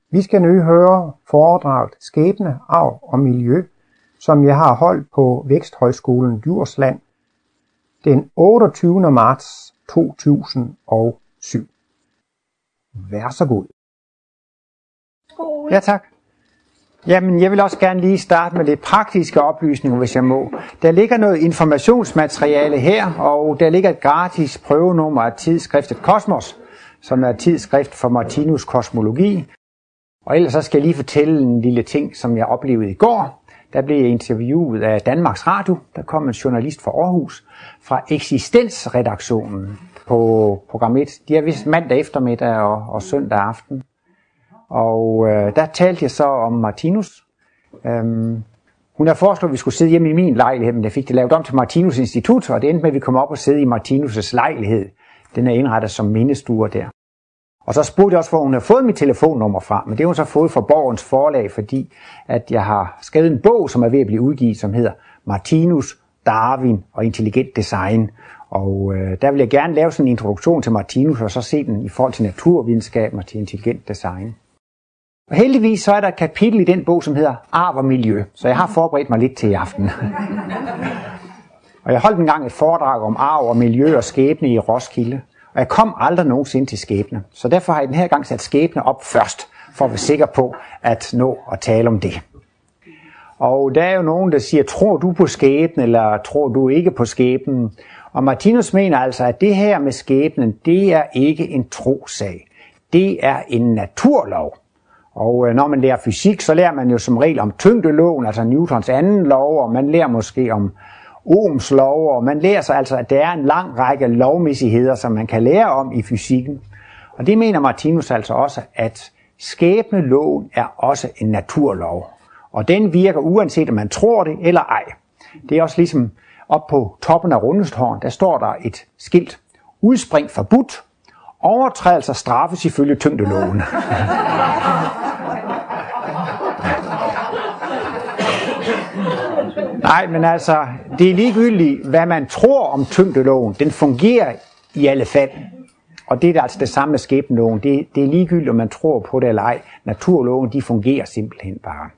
Vi skal nu høre foredraget Skæbne, Arv og Miljø, som jeg har holdt på Væksthøjskolen Djursland den 28. marts 2007. Vær så god. Ja, tak. Jamen, jeg vil også gerne lige starte med lidt praktiske oplysninger, hvis jeg må. Der ligger noget informationsmateriale her, og der ligger et gratis prøvenummer af tidsskriftet Kosmos, som er et tidsskrift for Martinus kosmologi. Og ellers så skal jeg lige fortælle en lille ting, som jeg oplevede i går. Der blev jeg interviewet af Danmarks Radio. Der kom en journalist fra Aarhus, fra eksistensredaktionen på program 1. De er vist mandag eftermiddag og søndag aften. Og der talte jeg så om Martinus. Hun har foreslået, at vi skulle sidde hjemme i min lejlighed, men jeg fik det lavet om til Martinus Institut, og det endte med, at vi kom op og sidde i Martinus' lejlighed. Den er indrettet som mindestuer der. Og så spurgte jeg også, hvor hun har fået mit telefonnummer fra, men det har hun så fået fra Borgens Forlag, fordi at jeg har skrevet en bog, som er ved at blive udgivet, som hedder Martinus, Darwin og Intelligent Design. Og der vil jeg gerne lave sådan en introduktion til Martinus, og så se den i forhold til naturvidenskaben og til intelligent design. Og heldigvis så er der et kapitel i den bog, som hedder Arv og Miljø, så jeg har forberedt mig lidt til i aften. Og jeg holdt engang et foredrag om arv og miljø og skæbne i Roskilde, og jeg kom aldrig nogensinde til skæbne. Så derfor har jeg den her gang sat skæbne op først, for at være sikker på at nå at tale om det. Og der er jo nogen, der siger, tror du på skæbne, eller tror du ikke på skæbnen? Og Martinus mener altså, at det her med skæbnen, det er ikke en trosag. Det er en naturlov. Og når man lærer fysik, så lærer man jo som regel om tyngdeloven, altså Newtons anden lov, og man lærer måske om Ohms lov, og man lærer sig altså, at der er en lang række lovmæssigheder, som man kan lære om i fysikken. Og det mener Martinus altså også, at skæbneloven er også en naturlov. Og den virker uanset om man tror det eller ej. Det er også ligesom op på toppen af Rundestårn, der står der et skilt. Udspring forbudt. Overtrædelser straffes ifølge tyngdeloven. Nej, men altså, det er ligegyldigt, hvad man tror om tyngdeloven. Den fungerer i alle fald. Og det er altså det samme med skæbneloven. Det er ligegyldigt, om man tror på det eller ej. Naturloven, de fungerer simpelthen bare.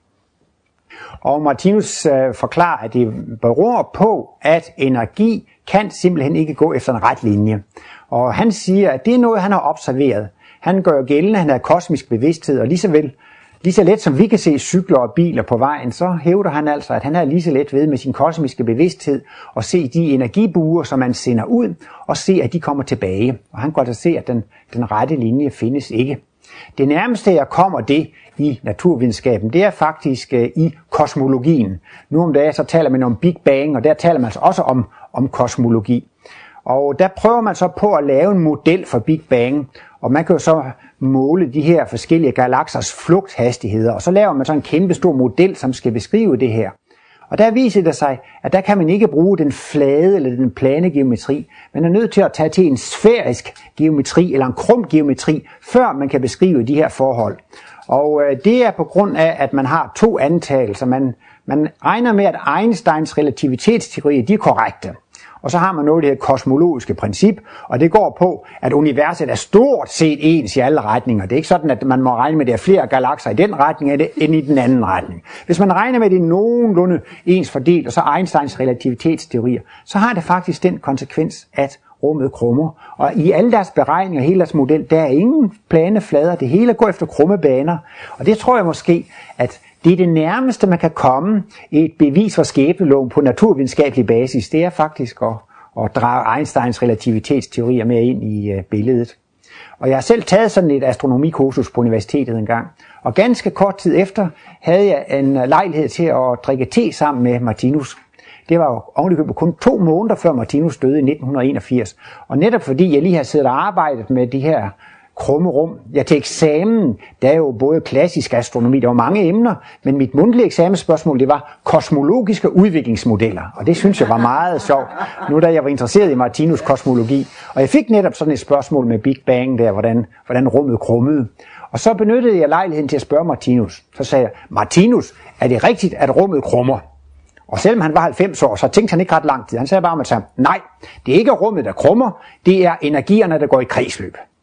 Og Martinus forklarer, at det beror på, at energi kan simpelthen ikke gå efter en ret linje. Og han siger, at det er noget, han har observeret. Han gør gældende, at han har kosmisk bevidsthed, og lige så let som vi kan se cykler og biler på vejen, så hævder han altså, at han er lige så let ved med sin kosmiske bevidsthed at se de energibuer, som man sender ud, og se, at de kommer tilbage. Og han kan godt se, at den rette linje findes ikke. Det nærmeste, jeg kommer det i naturvidenskaben, det er faktisk i kosmologien. Nu om dagen så taler man om Big Bang, og der taler man altså også om kosmologi. Og der prøver man så på at lave en model for Big Bang, og man kan jo så måle de her forskellige galaksers flugthastigheder, og så laver man så en kæmpe stor model, som skal beskrive det her. Og der viser det sig, at der kan man ikke bruge den flade eller den plane geometri. Man er nødt til at tage til en sfærisk geometri eller en krum geometri, før man kan beskrive de her forhold. Og det er på grund af, at man har to antagelser. Man regner med, at Einsteins relativitetsteorier de er korrekte. Og så har man noget, det her kosmologiske princip, og det går på, at universet er stort set ens i alle retninger. Det er ikke sådan, at man må regne med, at der er flere galakser i den retning end i den anden retning. Hvis man regner med, at det er nogenlunde ens fordelt, og så Einsteins relativitetsteorier, så har det faktisk den konsekvens, at rummet krummer. Og i alle deres beregninger, hele deres model, der er ingen plane flader. Det hele går efter krumme baner. Og det tror jeg måske, at det er det nærmeste, man kan komme et bevis for skæbneloven på naturvidenskabelig basis. Det er faktisk at drage Einsteins relativitetsteorier med ind i billedet. Og jeg har selv taget sådan et astronomikursus på universitetet engang. Og ganske kort tid efter havde jeg en lejlighed til at drikke te sammen med Martinus. Det var jo ovenikøbet kun 2 måneder før Martinus døde i 1981. Og netop fordi jeg lige har siddet og arbejdet med de her krumme rum. Ja, til eksamen, der er jo både klassisk astronomi, der var mange emner, men mit mundtlige eksamensspørgsmål, det var kosmologiske udviklingsmodeller, og det synes jeg var meget sjovt, nu da jeg var interesseret i Martinus kosmologi. Og jeg fik netop sådan et spørgsmål med Big Bang der, hvordan rummet krummede. Og så benyttede jeg lejligheden til at spørge Martinus. Så sagde jeg, Martinus, er det rigtigt, at rummet krummer? Og selvom han var 90 år, så tænkte han ikke ret lang tid. Han sagde bare med sig, nej, det er ikke rummet, der krummer, det er energierne, der går i kredsløb.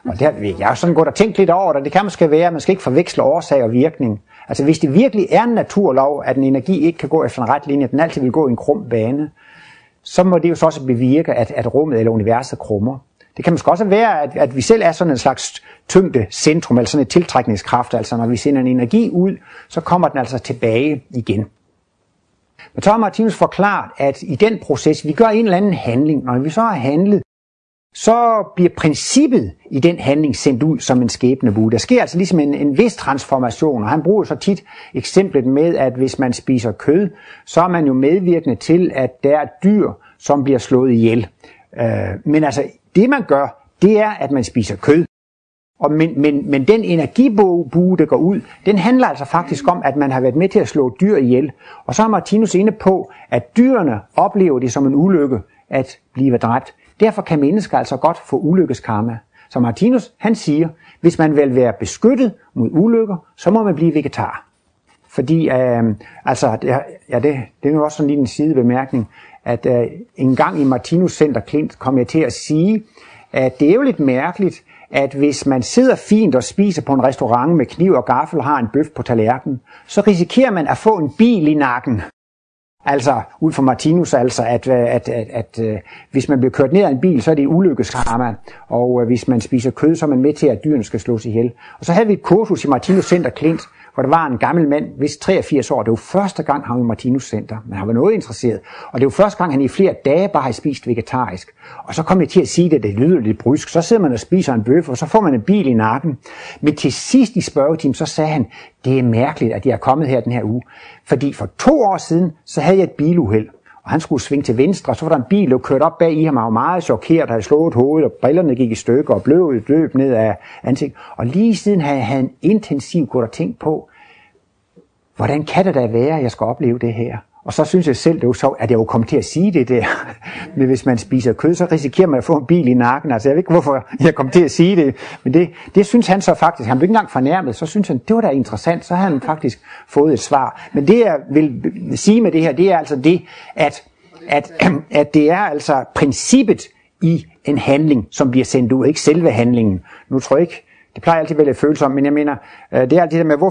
Og jeg har sådan gået og tænkt lidt over det. Det kan måske være, at man skal ikke forveksle årsag og virkning. Altså hvis det virkelig er en naturlov, at en energi ikke kan gå efter en ret linje, at den altid vil gå i en krum bane, så må det jo så også bevirke, at rummet eller universet krummer. Det kan måske også være, at vi selv er sådan en slags tyngdecentrum, eller sådan et tiltrækningskraft. Altså når vi sender en energi ud, så kommer den altså tilbage igen. Men så har Martinus forklaret, at i den proces, vi gør en eller anden handling. Når vi så har handlet, så bliver princippet i den handling sendt ud som en skæbnebue. Der sker altså ligesom en vis transformation, og han bruger så tit eksemplet med, at hvis man spiser kød, så er man jo medvirkende til, at der er dyr, som bliver slået ihjel. Men altså, det man gør, det er, at man spiser kød. Men den energibue, der går ud, den handler altså faktisk om, at man har været med til at slå dyr ihjel. Og så er Martinus inde på, at dyrene oplever det som en ulykke at blive dræbt. Derfor kan mennesker altså godt få ulykkeskarma. Så Martinus, han siger, hvis man vil være beskyttet mod ulykker, så må man blive vegetar. Fordi, det er jo også sådan lige en sidebemærkning, at en gang i Martinus Center Klint kom jeg til at sige, at det er jo lidt mærkeligt, at hvis man sidder fint og spiser på en restaurant med kniv og gaffel og har en bøf på tallerkenen, så risikerer man at få en bil i nakken. Altså, ud fra Martinus, altså, at hvis man bliver kørt ned af en bil, så er det ulykkeskarma, og hvis man spiser kød, så er man med til, at dyrene skal slås ihjel. Og så havde vi et kursus i Martinus Center Klint, hvor der var en gammel mand, vist 83 år. Det var første gang, han var i Martinus Center, men han var noget interesseret. Og det var første gang, han i flere dage bare havde spist vegetarisk. Og så kom jeg til at sige det lyder lidt brysk. Så sidder man og spiser en bøf, og så får man en bil i nakken. Men til sidst i spørgetimen, så sagde han, det er mærkeligt, at jeg er kommet her den her uge. Fordi for 2 år siden, så havde jeg et biluheld. Og han skulle svinge til venstre, og så var der en bil, der kørte op bag i ham, og var meget chokeret, havde slået hovedet, og brillerne gik i stykker, og løb ned af ansigtet. Og lige siden havde han intensivt gået og tænkt på, hvordan kan det da være, at jeg skal opleve det her? Og så synes jeg selv, det var så, at jeg jo kom til at sige det der. Men hvis man spiser kød, så risikerer man at få en bil i nakken. Altså jeg ved ikke, hvorfor jeg kom til at sige det. Men det synes han så faktisk. Han blev ikke engang fornærmet. Så synes han, det var da interessant. Så har han faktisk fået et svar. Men det jeg vil sige med det her, det er altså det, at det er altså princippet i en handling, som bliver sendt ud. Ikke selve handlingen. Nu tror jeg ikke, det plejer altid at være lidt følsomt, men jeg mener, det er altid det med,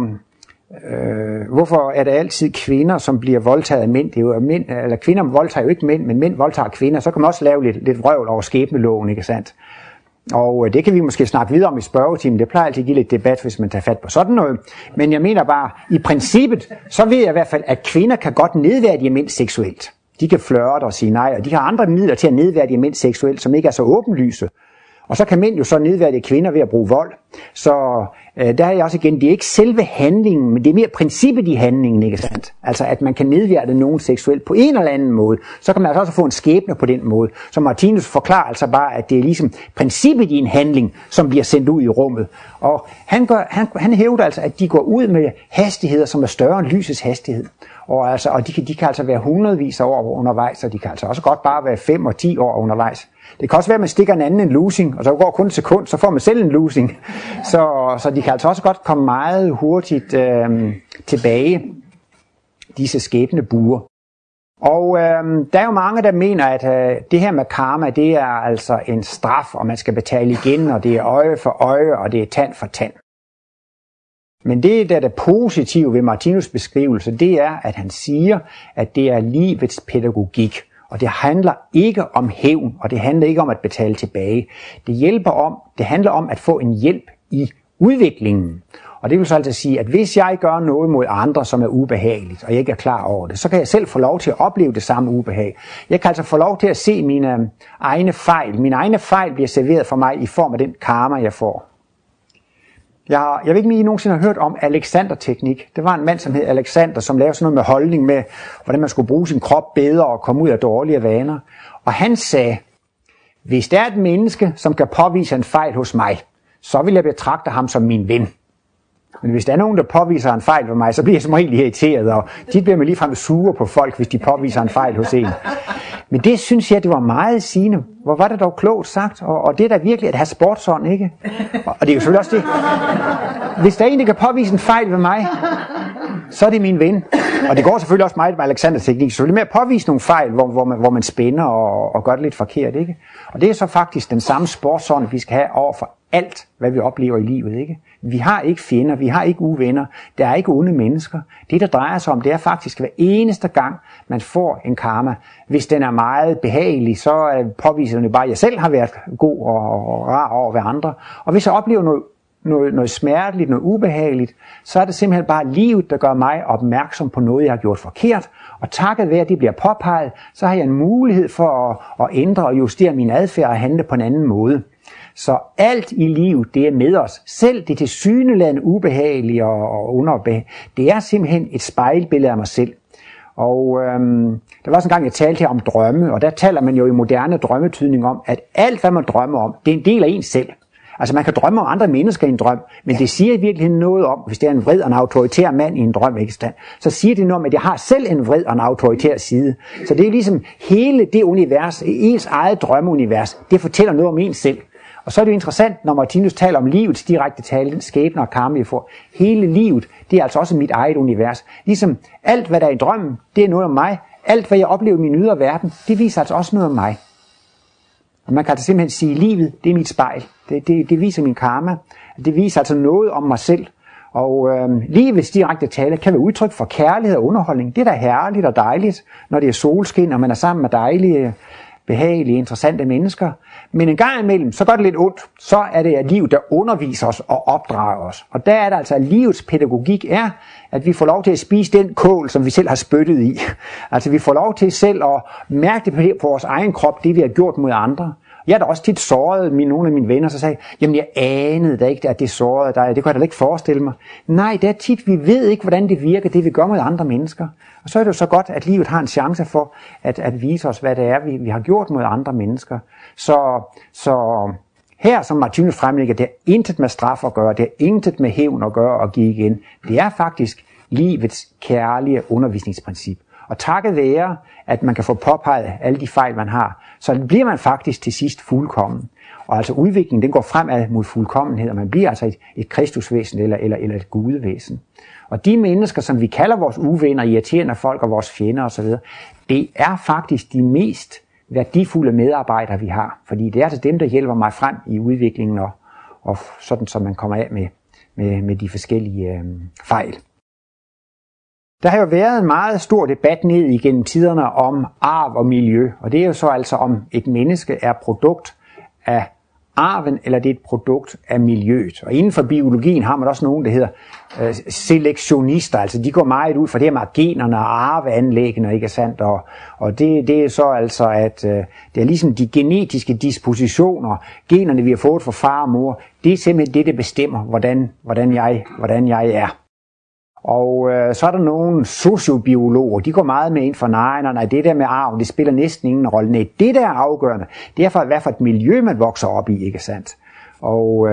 hvorfor er det altid kvinder, som bliver voldtaget af mænd? Det er jo mænd, eller kvinder voldtager jo ikke mænd, men mænd voldtager kvinder. Så kan man også lave lidt vrøvl over skæbneloven, ikke sandt? Og det kan vi måske snakke videre om i spørgetimen. Det plejer altid at give lidt debat, hvis man tager fat på sådan noget. Men jeg mener bare, i princippet, så ved jeg i hvert fald, at kvinder kan godt nedværdige mænd seksuelt. De kan flirte og sige nej, og de har andre midler til at nedværdige mænd seksuelt, som ikke er så åbenlyse. Og så kan mænd jo så nedværdige kvinder ved at bruge vold. Så der er jeg også igen, det er ikke selve handlingen, men det er mere princippet i handlingen, ikke sandt? Altså at man kan nedværdige nogen seksuelt på en eller anden måde. Så kan man altså også få en skæbne på den måde. Så Martinus forklarer altså bare, at det er ligesom princippet i en handling, som bliver sendt ud i rummet. Og han hævder altså, at de går ud med hastigheder, som er større end lysets hastighed. Og de kan altså være hundredvis af år undervejs, og de kan altså også godt bare være 5 og 10 år undervejs. Det kan også være, at man stikker en anden en losing, og så går kun et sekund, så får man selv en losing. Så de kan altså også godt komme meget hurtigt tilbage, disse skæbnebuer. Og der er jo mange, der mener, at det her med karma, det er altså en straf, og man skal betale igen, og det er øje for øje, og det er tand for tand. Men det, der er det positive ved Martinus' beskrivelse, det er, at han siger, at det er livets pædagogik. Og det handler ikke om hævn, og det handler ikke om at betale tilbage. Det handler om at få en hjælp i udviklingen. Og det vil så altså sige, at hvis jeg gør noget mod andre, som er ubehageligt, og jeg ikke er klar over det, så kan jeg selv få lov til at opleve det samme ubehag. Jeg kan altså få lov til at se mine egne fejl. Mine egne fejl bliver serveret for mig i form af den karma, jeg får. Jeg ved ikke, om I nogensinde har hørt om Alexander-teknik. Det var en mand, som hed Alexander, som lavede sådan noget med holdning med, hvordan man skulle bruge sin krop bedre og komme ud af dårlige vaner. Og han sagde, hvis der er et menneske, som kan påvise en fejl hos mig, så vil jeg betragte ham som min ven. Men hvis der er nogen, der påviser en fejl ved mig, så bliver jeg som regel irriteret, og de bliver mig ligefrem sure på folk, hvis de påviser en fejl hos en. Men det synes jeg, det var meget sigende. Hvor var det dog klogt sagt, og det er da virkelig at have sportsånd, ikke? Og det er jo selvfølgelig også det. Hvis der er en, der kan påvise en fejl ved mig, så er det min ven. Og det går selvfølgelig også meget med Alexander-teknik, så det med at påvise nogle fejl, hvor man spænder og gør det lidt forkert, ikke? Og det er så faktisk den samme sportsånd, vi skal have over for alt, hvad vi oplever i livet, ikke? Vi har ikke fjender, vi har ikke uvenner, der er ikke onde mennesker. Det, der drejer sig om, det er faktisk hver eneste gang, man får en karma. Hvis den er meget behagelig, så påviser den bare, at jeg selv har været god og rar over ved andre. Og hvis jeg oplever noget smerteligt, noget ubehageligt, så er det simpelthen bare livet, der gør mig opmærksom på noget, jeg har gjort forkert. Og takket være, at det bliver påpeget, så har jeg en mulighed for at ændre og justere min adfærd og handle på en anden måde. Så alt i livet, det er med os. Selv det tilsyneladende ubehagelige og underbehagelige, det er simpelthen et spejlbillede af mig selv. Og der var også en gang, jeg talte her om drømme, og der taler man jo i moderne drømmetydning om, at alt, hvad man drømmer om, det er en del af ens selv. Altså man kan drømme om andre mennesker i en drøm, men det siger i virkeligheden noget om, hvis det er en vred og en autoritær mand i en drøm, ikke stand, så siger det noget om, at jeg har selv en vred og en autoritær side. Så det er ligesom hele det univers, ens eget drømmeunivers, det fortæller noget om ens selv. Og så er det jo interessant, når Martinus taler om livets direkte tale, skæbne og karma, jeg får. Hele livet, det er altså også mit eget univers. Ligesom alt, hvad der er i drømmen, det er noget om mig. Alt, hvad jeg oplever i min ydre verden, det viser altså også noget om mig. Og man kan altså simpelthen sige, at livet, det er mit spejl. Det viser min karma. Det viser altså noget om mig selv. Og livets direkte tale kan være udtryk for kærlighed og underholdning. Det er da herligt og dejligt, når det er solskin, og man er sammen med dejlige, behagelige, interessante mennesker. Men en gang imellem, så gør det lidt ondt. Så er det et liv, der underviser os og opdrager os. Og der er det altså, at livets pædagogik er, at vi får lov til at spise den kål, som vi selv har spyttet i. Altså vi får lov til selv at mærke det på vores egen krop, det vi har gjort mod andre. Jeg har da også tit såret nogle af mine venner, så sagde jamen jeg anede da ikke, at det sårede dig. Det kunne jeg da ikke forestille mig. Nej, det er tit, vi ved ikke, hvordan det virker, det vi gør mod andre mennesker. Og så er det jo så godt, at livet har en chance for at vise os, hvad det er, vi har gjort mod andre mennesker. Så her, som Martinus fremlægger, det er intet med straf at gøre, det er intet med hævn at gøre og give igen. Det er faktisk livets kærlige undervisningsprincip. Og takket være, at man kan få påpeget alle de fejl, man har, så bliver man faktisk til sidst fuldkommen. Og altså udviklingen, den går fremad mod fuldkommenhed, og man bliver altså et kristusvæsen eller et gudevæsen. Og de mennesker, som vi kalder vores uvenner, irriterende folk og vores fjender osv., det er faktisk de mest værdifulde medarbejdere, vi har. Fordi det er altså dem, der hjælper mig frem i udviklingen, og sådan, så man kommer af med de forskellige fejl. Der har jo været en meget stor debat ned igennem tiderne om arv og miljø, og det er jo så altså om et menneske er produkt af arven, eller det er et produkt af miljøet. Og inden for biologien har man også nogen, der hedder selektionister, altså de går meget ud for det her med generne og arveanlæggene, ikke sandt? Og det er så altså, at det er ligesom de genetiske dispositioner, generne vi har fået fra far og mor, det er simpelthen det, der bestemmer, hvordan jeg er. Og så er der nogle sociobiologer, de går meget med ind for, nej, det der med arv, det spiller næsten ingen rolle. Nej, det der er afgørende, det er for, hvad for et miljø, man vokser op i, ikke sandt? Og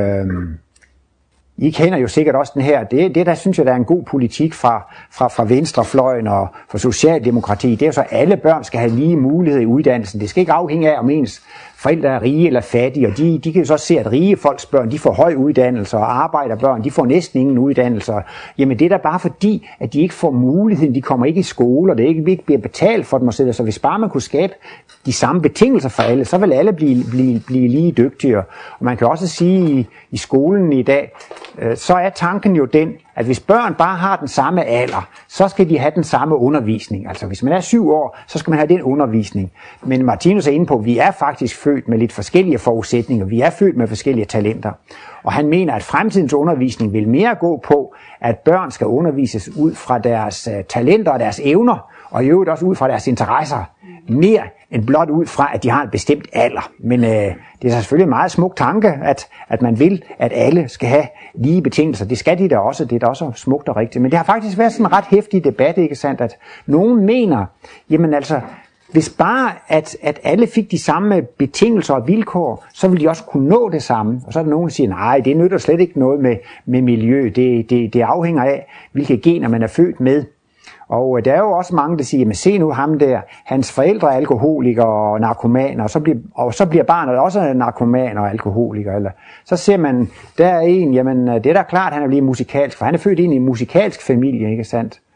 I kender jo sikkert også den her, det der synes jeg, der er en god politik fra venstrefløjen og fra socialdemokrati, det er jo så, at alle børn skal have lige mulighed i uddannelsen. Det skal ikke afhænge af, om ens forældre er rige eller fattige, og de kan jo så se, at rige folks børn, de får høj uddannelse, og arbejderbørn, de får næsten ingen uddannelse. Jamen det er da bare fordi, at de ikke får muligheden, de kommer ikke i skole, og det ikke bliver betalt for dem og så hvis bare man kunne skabe de samme betingelser for alle, så vil alle blive lige dygtigere. Og man kan også sige, i skolen i dag, så er tanken jo den, at hvis børn bare har den samme alder, så skal de have den samme undervisning. Altså hvis man er 7 år, så skal man have den undervisning. Men Martinus er inde på, at vi er faktisk født med lidt forskellige forudsætninger. Vi er født med forskellige talenter. Og han mener, at fremtidens undervisning vil mere gå på, at børn skal undervises ud fra deres talenter og deres evner, og i øvrigt også ud fra deres interesser. Mere end blot ud fra, at de har en bestemt alder. Men det er selvfølgelig en meget smuk tanke, at man vil, at alle skal have lige betingelser. Det skal de da også, det er da også smukt og rigtigt. Men det har faktisk været sådan en ret heftig debat, ikke sandt, at nogen mener, jamen altså, hvis bare at alle fik de samme betingelser og vilkår, så ville de også kunne nå det samme. Og så er der nogen, der siger, nej, det nytter slet ikke noget med miljø. Det afhænger af, hvilke gener man er født med. Og der er jo også mange, der siger, jamen se nu ham der, hans forældre er alkoholikere og narkomaner, og så bliver barnet også narkoman og alkoholiker. Eller så ser man, der er en, jamen det er da klart, han er blevet musikalsk, for han er født ind i en musikalsk familie, ikke sandt?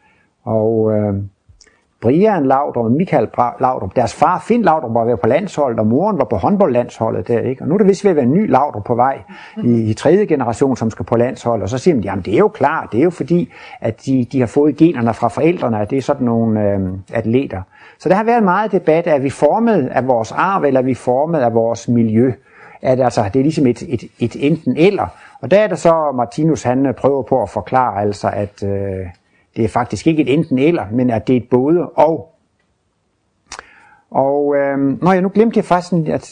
Og Brian Laudrup og Michael Laudrup, deres far Finn Laudrup var på landsholdet, og moren var på håndboldlandsholdet der, ikke? Og nu er der vist ved at være en ny Laudrup på vej i tredje generation, som skal på landshold. Og så siger de, jamen det er jo klart, det er jo fordi, at de har fået generne fra forældrene, at det er sådan nogle atleter. Så der har været meget debat, er vi formet af vores arv, eller er vi formet af vores miljø? Det er ligesom et enten eller. Og der er det så, Martinus han prøver på at forklare, altså at det er faktisk ikke et enten eller, men at det er et både og. Og nu glemte jeg faktisk,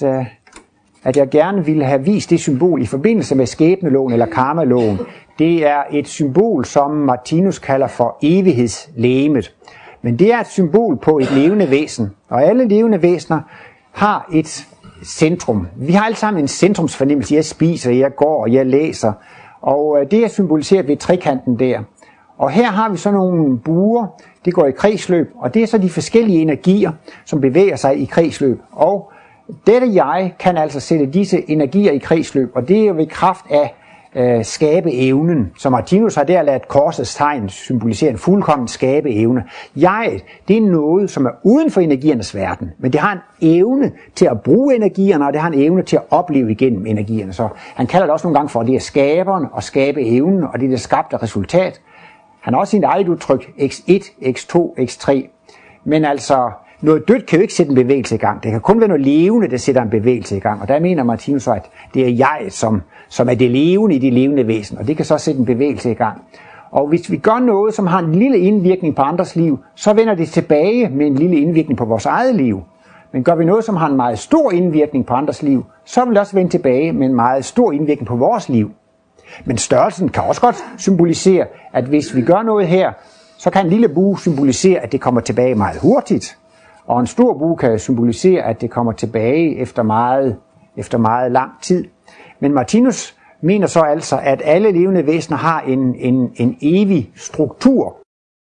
at jeg gerne ville have vist det symbol i forbindelse med skæbneloven eller karmaloven. Det er et symbol, som Martinus kalder for evighedslegemet. Men det er et symbol på et levende væsen, og alle levende væsener har et centrum. Vi har alle sammen en centrumsfornemmelse. Jeg spiser, jeg går, jeg læser, og det er symboliseret ved trekanten der. Og her har vi så nogle buer, det går i kredsløb, og det er så de forskellige energier, som bevæger sig i kredsløb. Og dette jeg kan altså sætte disse energier i kredsløb, og det er jo ved kraft af skabeevnen, som Martinus har der ladet korsets tegn symbolisere en fuldkommen skabeevne. Jeg, det er noget, som er uden for energiernes verden, men det har en evne til at bruge energierne, og det har en evne til at opleve igennem energierne. Så han kalder det også nogle gange for, at det er skaberen og skabeevnen, og det er det skabte resultat. Han har også sin eget udtryk, x1, x2, x3. Men altså, noget dødt kan jo ikke sætte en bevægelse i gang. Det kan kun være noget levende, der sætter en bevægelse i gang. Og der mener Martinus så, at det er jeg, som er det levende i det levende væsen. Og det kan så sætte en bevægelse i gang. Og hvis vi gør noget, som har en lille indvirkning på andres liv, så vender det tilbage med en lille indvirkning på vores eget liv. Men gør vi noget, som har en meget stor indvirkning på andres liv, så vil det også vende tilbage med en meget stor indvirkning på vores liv. Men størrelsen kan også godt symbolisere, at hvis vi gør noget her, så kan en lille bue symbolisere, at det kommer tilbage meget hurtigt. Og en stor bue kan symbolisere, at det kommer tilbage efter meget lang tid. Men Martinus mener så altså, at alle levende væsener har en evig struktur.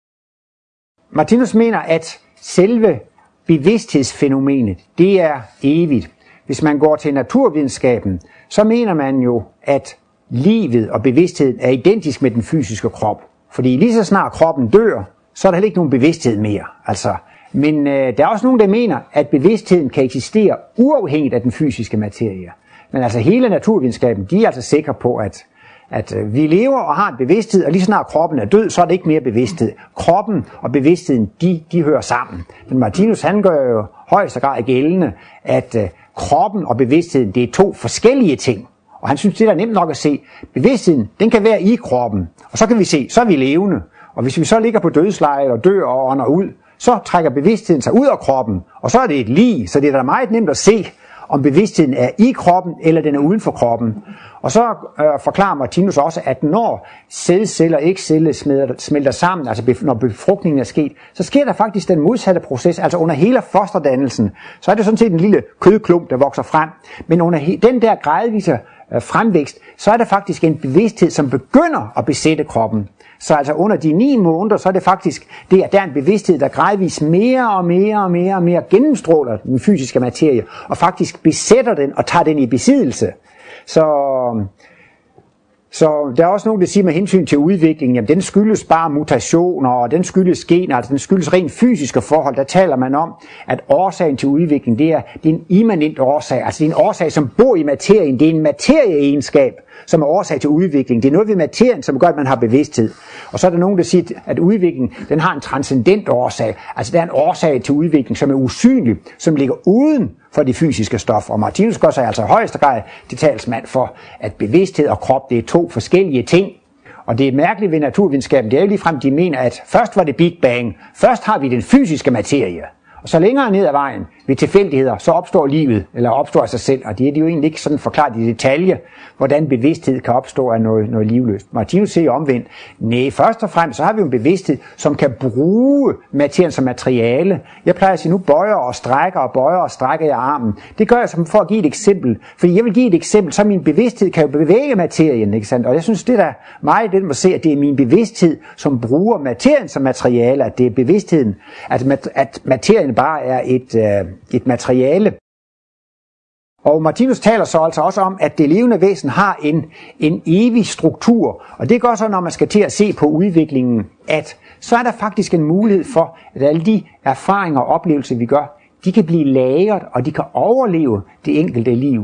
Martinus mener, at selve bevidsthedsfænomenet, det er evigt. Hvis man går til naturvidenskaben, så mener man jo, at livet og bevidstheden er identisk med den fysiske krop. Fordi lige så snart kroppen dør, så er der heller ikke nogen bevidsthed mere. Men der er også nogen, der mener, at bevidstheden kan eksistere uafhængigt af den fysiske materie. Men altså hele naturvidenskaben, de er altså sikre på, at vi lever og har en bevidsthed, og lige snart kroppen er død, så er det ikke mere bevidsthed. Kroppen og bevidstheden, de hører sammen. Men Martinus, han gør jo højst grad gældende, at kroppen og bevidstheden, det er to forskellige ting. Og han synes, det er nemt nok at se. Bevidstheden, den kan være i kroppen, og så kan vi se, så er vi levende. Og hvis vi så ligger på dødslejet og dør og ånder ud, så trækker bevidstheden sig ud af kroppen, og så er det et lig, så det er da meget nemt at se, om bevidstheden er i kroppen, eller den er uden for kroppen. Og så forklarer Martinus også, at når sædceller og ægceller smelter sammen, altså når befrugtningen er sket, så sker der faktisk den modsatte proces, altså under hele fosterdannelsen, så er det sådan set en lille kødklump, der vokser frem. Men under den der gradvise fremvækst, så er der faktisk en bevidsthed, som begynder at besætte kroppen. Så altså under de 9 måneder, så er det faktisk det, at der er en bevidsthed, der gradvist mere og mere gennemstråler den fysiske materie, og faktisk besætter den og tager den i besiddelse. Så der er også nogen, der siger med hensyn til udviklingen, jamen den skyldes bare mutationer, og den skyldes gener, altså den skyldes rent fysiske forhold. Der taler man om, at årsagen til udvikling, det er en immanent årsag, altså det er en årsag, som bor i materien, det er en materieegenskab, som er årsag til udvikling. Det er noget ved materien, som gør, at man har bevidsthed. Og så er der nogen, der siger, at udviklingen, den har en transcendent årsag, altså der er en årsag til udvikling, som er usynlig, som ligger uden for de fysiske stoffer. Og Martinus gør sig altså i højeste grad til talsmand for, at bevidsthed og krop, det er to forskellige ting. Og det er mærkeligt ved naturvidenskaben, det er jo ligefrem, de mener, at først var det Big Bang, først har vi den fysiske materie, og så længere ned ad vejen, ved tilfældigheder, så opstår livet, eller opstår af sig selv, og det er jo egentlig ikke sådan forklaret i detalje, hvordan bevidsthed kan opstå af noget livløst. Martinus siger omvendt, nej, først og fremmest, så har vi jo en bevidsthed, som kan bruge materien som materiale. Jeg plejer at sige, nu bøjer og strækker jeg armen. Det gør jeg som for at give et eksempel, fordi jeg vil give et eksempel, så min bevidsthed kan jo bevæge materien, ikke sandt? Og jeg synes, det der meget den må se, at det er min bevidsthed, som bruger materien som materiale, at det er bevidstheden, at materien bare er et materiale. Og Martinus taler så altså også om, at det levende væsen har en evig struktur. Og det gør så, når man skal til at se på udviklingen, at så er der faktisk en mulighed for, at alle de erfaringer og oplevelser, vi gør, de kan blive lagret, og de kan overleve det enkelte liv.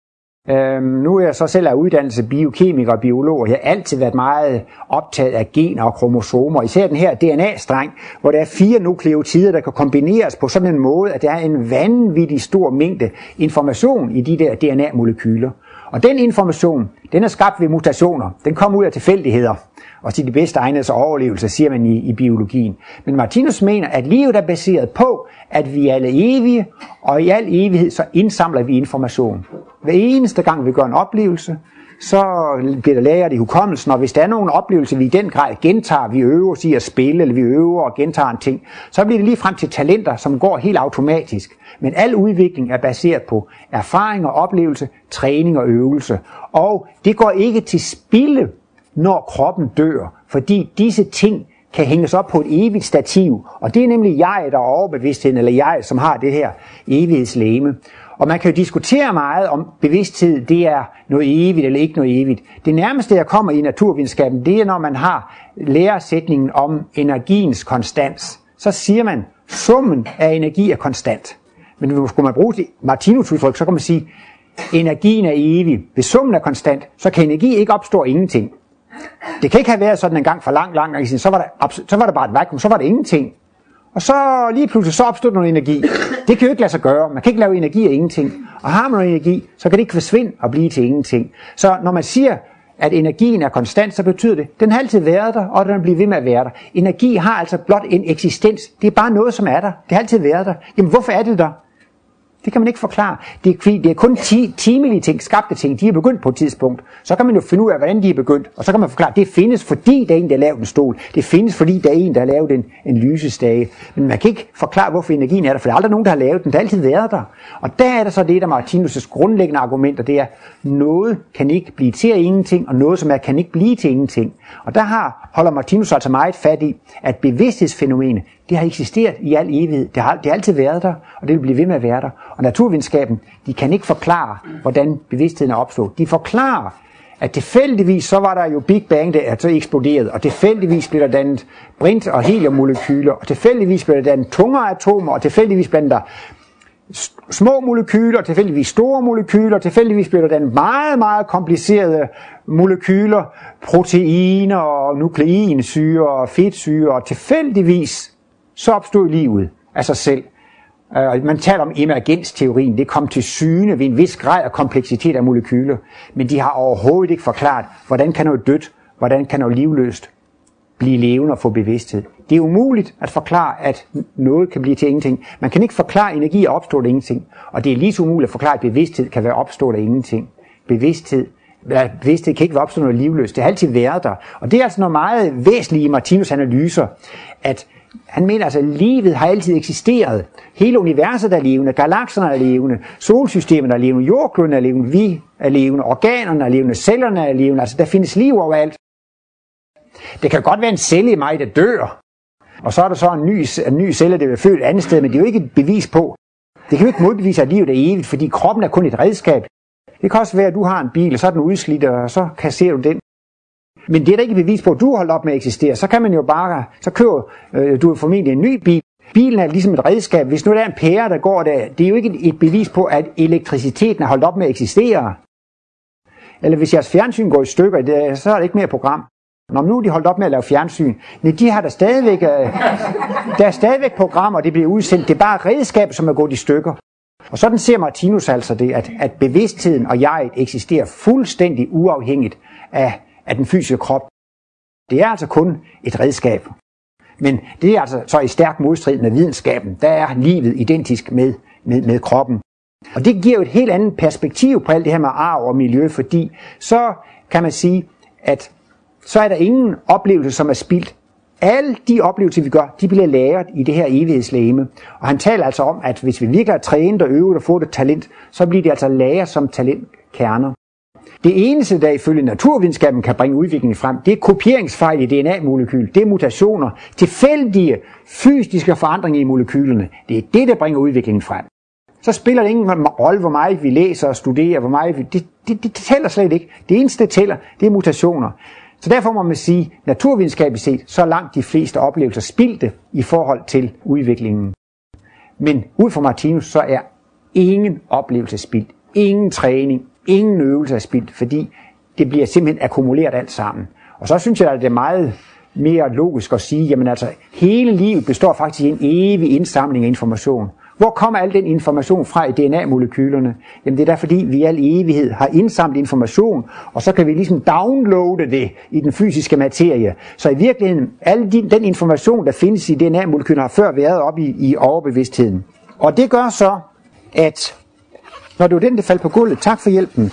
Nu er jeg så selv af uddannelse biokemiker og biolog, og jeg har altid været meget optaget af gener og kromosomer, især den her DNA-streng, hvor der er 4 nukleotider, der kan kombineres på sådan en måde, at der er en vanvittig stor mængde information i de der DNA-molekyler. Og den information, den er skabt ved mutationer. Den kommer ud af tilfældigheder. Og til de bedste egnedes overlevelse, siger man i biologien. Men Martinus mener, at livet er baseret på, at vi er alle evige, og i al evighed så indsamler vi information. Hver eneste gang vi gør en oplevelse, så bliver der lagret i hukommelsen, og hvis der er nogle oplevelser, vi i den grad gentager, vi øver os i at spille, eller vi øver og gentager en ting, så bliver det lige frem til talenter, som går helt automatisk. Men al udvikling er baseret på erfaring og oplevelse, træning og øvelse. Og det går ikke til spilde, når kroppen dør, fordi disse ting kan hænges op på et evigt stativ, og det er nemlig jeg, der er overbevidstheden, eller jeg, som har det her evighedslegeme. Og man kan jo diskutere meget om bevidsthed, det er noget evigt eller ikke noget evigt. Det nærmeste, jeg kommer i naturvidenskaben, det er, når man har læresætningen om energiens konstans. Så siger man, summen af energi er konstant. Men skulle man bruge det Martinus udtryk, så kan man sige, energien er evig. Hvis summen er konstant, så kan energi ikke opstå ingenting. Det kan ikke have været sådan en gang for lang siden, så var der bare et vakuum, så var det ingenting. Og så lige pludselig så opstod noget energi. Det kan jo ikke lade sig gøre. Man kan ikke lave energi af ingenting. Og har man noget energi, så kan det ikke forsvinde og blive til ingenting. Så når man siger, at energien er konstant, så betyder det, at den har altid været der, og den bliver ved med at være der. Energi har altså blot en eksistens. Det er bare noget, som er der. Det har altid været der. Jamen hvorfor er det der? Det kan man ikke forklare. Det er kun timelige ting, skabte ting, de er begyndt på et tidspunkt. Så kan man jo finde ud af, hvordan de er begyndt. Og så kan man forklare, at det findes, fordi der er en, der har lavet en stol. Det findes, fordi der er en, der har lavet en lysestage. Men man kan ikke forklare, hvorfor energien er der, for der er aldrig nogen, der har lavet den. Der har altid været der. Og der er der så det, der Martinus' grundlæggende argumenter, det er, noget kan ikke blive til ingenting, og noget, som kan ikke blive til ingenting. Og der holder Martinus altså meget fat i, at bevidsthedsfænomenet, det har eksisteret i al evighed. Det har altid været der, og det vil blive ved med at være der. Og naturvidenskaben, de kan ikke forklare, hvordan bevidstheden er opstået. De forklarer, at tilfældigvis så var der jo Big Bang, der så eksploderede, og tilfældigvis blev der dannet brint- og heliummolekyler, og tilfældigvis blev der dannet tungere atomer, og tilfældigvis blev der små molekyler, tilfældigvis store molekyler, tilfældigvis blev der dannet meget, meget komplicerede molekyler, proteiner og nukleinsyre og fedtsyre, og tilfældigvis så opstod livet af sig selv. Man taler om emergensteorien, det kom til syne ved en vis grad af kompleksitet af molekyler, men de har overhovedet ikke forklaret, hvordan kan noget dødt, hvordan kan noget livløst blive levende og få bevidsthed. Det er umuligt at forklare, at noget kan blive til ingenting. Man kan ikke forklare, at energi er opstået af ingenting, og det er lige så umuligt at forklare, at bevidsthed kan være opstået af ingenting. Bevidsthed kan ikke være opstået noget livløst, det har altid været der. Og det er altså noget meget væsentligt i Martinus' analyser, at han mener altså, at livet har altid eksisteret. Hele universet er levende, galakserne er levende, solsystemet er levende, jordkloden er levende, vi er levende, organerne er levende, cellerne er levende. Altså der findes liv overalt. Det kan godt være en celle i mig, der dør. Og så er der så en ny celle, der bliver født et andet sted, men det er jo ikke et bevis på. Det kan jo ikke modbevise, at livet er evigt, fordi kroppen er kun et redskab. Det kan også være, at du har en bil, og så er den udslidt, og så kasserer du den. Men det er da ikke et bevis på, at du har holdt op med at eksistere. Så kan man jo bare, så køber du formentlig en ny bil. Bilen er ligesom et redskab. Hvis nu der er en pære, der går der, det er jo ikke et bevis på, at elektriciteten er holdt op med at eksistere. Eller hvis jeres fjernsyn går i stykker, så er det ikke mere program. Når nu er de holdt op med at lave fjernsyn, men de har der er stadigvæk programmer, det bliver udsendt. Det er bare redskab, som er gået i stykker. Og sådan ser Martinus altså det, at bevidstheden og jeget eksisterer fuldstændig uafhængigt af den fysiske krop. Det er altså kun et redskab. Men det er altså så i stærk modstrid med videnskaben. Der er livet identisk med kroppen. Og det giver jo et helt andet perspektiv på alt det her med arv og miljø, fordi så kan man sige, at så er der ingen oplevelse, som er spildt. Alle de oplevelser, vi gør, de bliver lagret i det her evighedslegeme. Og han taler altså om, at hvis vi virkelig har trænet og øvet og fået et talent, så bliver det altså lagret som talentkerner. Det eneste, der ifølge naturvidenskaben kan bringe udviklingen frem, det er kopieringsfejl i DNA-molekyl. Det er mutationer, tilfældige fysiske forandringer i molekylerne. Det er det, der bringer udviklingen frem. så spiller det ingen rolle, hvor meget vi læser og studerer, hvor meget det tæller slet ikke. Det eneste, der tæller, det er mutationer. Så derfor må man sige, naturvidenskabeligt set, så er langt de fleste oplevelser spildte i forhold til udviklingen. Men ud fra Martinus, så er ingen oplevelse spildt, ingen træning, ingen øvelse er spildt, fordi det bliver simpelthen akkumuleret alt sammen. Og så synes jeg, at det er meget mere logisk at sige, jamen altså, hele livet består faktisk i en evig indsamling af information. Hvor kommer al den information fra i DNA-molekylerne? Jamen det er der, fordi vi i al evighed har indsamlet information, og så kan vi ligesom downloade det i den fysiske materie. Så i virkeligheden, al den information, der findes i DNA-molekylerne, har før været oppe i overbevidstheden. Og det gør så, at når det var den, der faldt på gulvet, tak for hjælpen.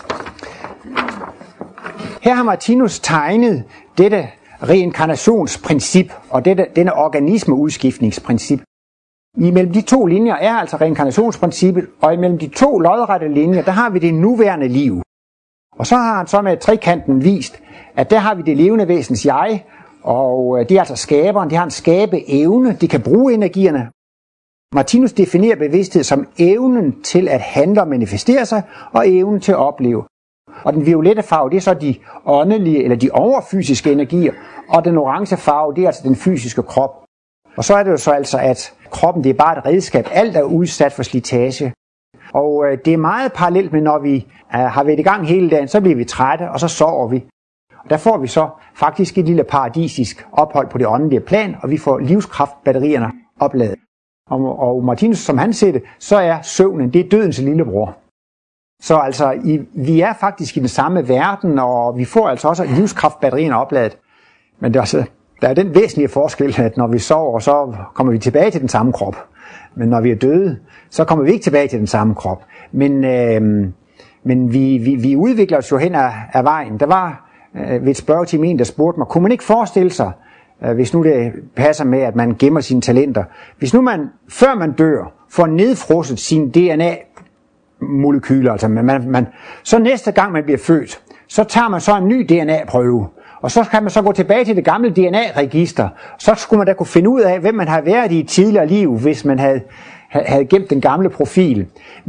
Her har Martinus tegnet dette reinkarnationsprincip og denne organismeudskiftningsprincip. Imellem de to linjer er altså reinkarnationsprincippet, og imellem de to lodrette linjer, der har vi det nuværende liv. Og så har han så med trekanten vist, at der har vi det levende væsens jeg, og det er altså skaberen, det har en skabeevne, det kan bruge energierne. Martinus definerer bevidsthed som evnen til at handle og manifestere sig, og evnen til at opleve. Og den violette farve, det er så de åndelige eller de overfysiske energier, og den orange farve, det er altså den fysiske krop. Og så er det jo så altså, at kroppen det er bare et redskab. Alt er udsat for slitage. Og det er meget parallelt med, når vi har været i gang hele dagen, så bliver vi trætte, og så sover vi. Og der får vi så faktisk et lille paradisisk ophold på det åndelige plan, og vi får livskraftbatterierne opladet. Og Martinus, som han ser det, så er søvnen, det er dødens lillebror. Så altså, vi er faktisk i den samme verden, og vi får altså også livskraftbatterierne opladet. Men det er altså, der er den væsentlige forskel, at når vi sover, så kommer vi tilbage til den samme krop. Men når vi er døde, så kommer vi ikke tilbage til den samme krop. Men vi udvikler os jo hen ad vejen. Der var ved et spørgetime en, der spurgte mig, kunne man ikke forestille sig, hvis nu det passer med, at man gemmer sine talenter, hvis nu man, før man dør, får nedfrosset sine DNA-molekyler, altså så næste gang man bliver født, så tager man så en ny DNA-prøve, og så kan man så gå tilbage til det gamle DNA-register, så skulle man da kunne finde ud af, hvem man har været i et tidligere liv, hvis man havde gemt den gamle profil.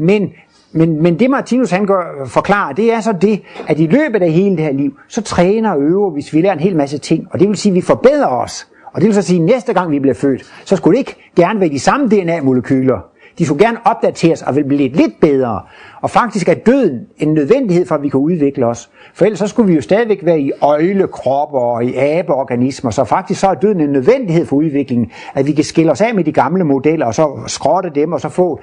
Men det Martinus han forklarer, det er så det, at i løbet af hele det her liv, så træner og øver, hvis vi lærer en hel masse ting, og det vil sige, at vi forbedrer os. Og det vil så sige, at næste gang vi bliver født, så skulle det ikke gerne være de samme DNA-molekyler. De skulle gerne opdateres og vil blive lidt bedre. Og faktisk er døden en nødvendighed for, at vi kan udvikle os. For ellers så skulle vi jo stadigvæk være i øglekropper og i abeorganismer. Så faktisk så er døden en nødvendighed for udviklingen, at vi kan skille os af med de gamle modeller, og så skrotte dem, og så få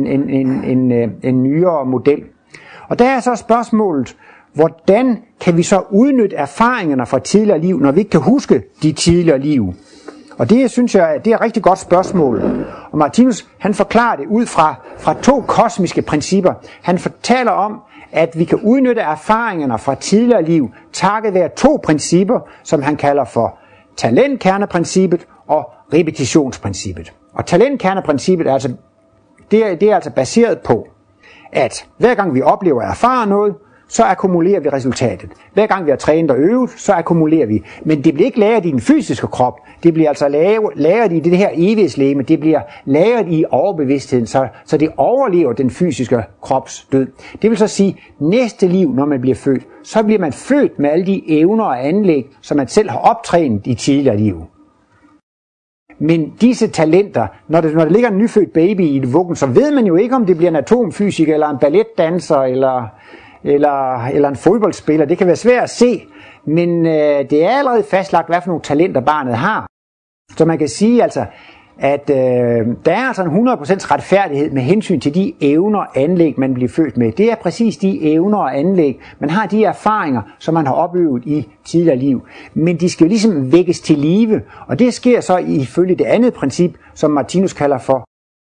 en nyere model. Og der er så spørgsmålet, hvordan kan vi så udnytte erfaringerne fra tidligere liv, når vi ikke kan huske de tidligere liv? Og det synes jeg, det er et rigtig godt spørgsmål. Og Martinus, han forklarer det ud fra to kosmiske principper. Han fortæller om, at vi kan udnytte erfaringerne fra tidligere liv, takket være to principper, som han kalder for talentkerneprincippet og repetitionsprincippet. Og talentkerneprincippet er altså, det er altså baseret på, at hver gang vi oplever at erfare noget, så akkumulerer vi resultatet. Hver gang vi har trænet og øvet, så akkumulerer vi. Men det bliver ikke lagret i den fysiske krop. Det bliver altså lagret i det her evighedslegeme. Det bliver lagret i overbevidstheden, så det overlever den fysiske krops død. Det vil så sige, at næste liv, når man bliver født, så bliver man født med alle de evner og anlæg, som man selv har optrænet i tidligere liv. Men disse talenter, når der ligger en nyfødt baby i et vuggen, så ved man jo ikke, om det bliver en atomfysiker, eller en balletdanser, eller en fodboldspiller. Det kan være svært at se, men det er allerede fastlagt, hvad for nogle talenter barnet har. Så man kan sige altså, at der er altså en 100% retfærdighed med hensyn til de evner og anlæg, man bliver født med. Det er præcis de evner og anlæg. Man har de erfaringer, som man har opøvet i tidligere liv. Men de skal jo ligesom vækkes til live, og det sker så ifølge det andet princip, som Martinus kalder for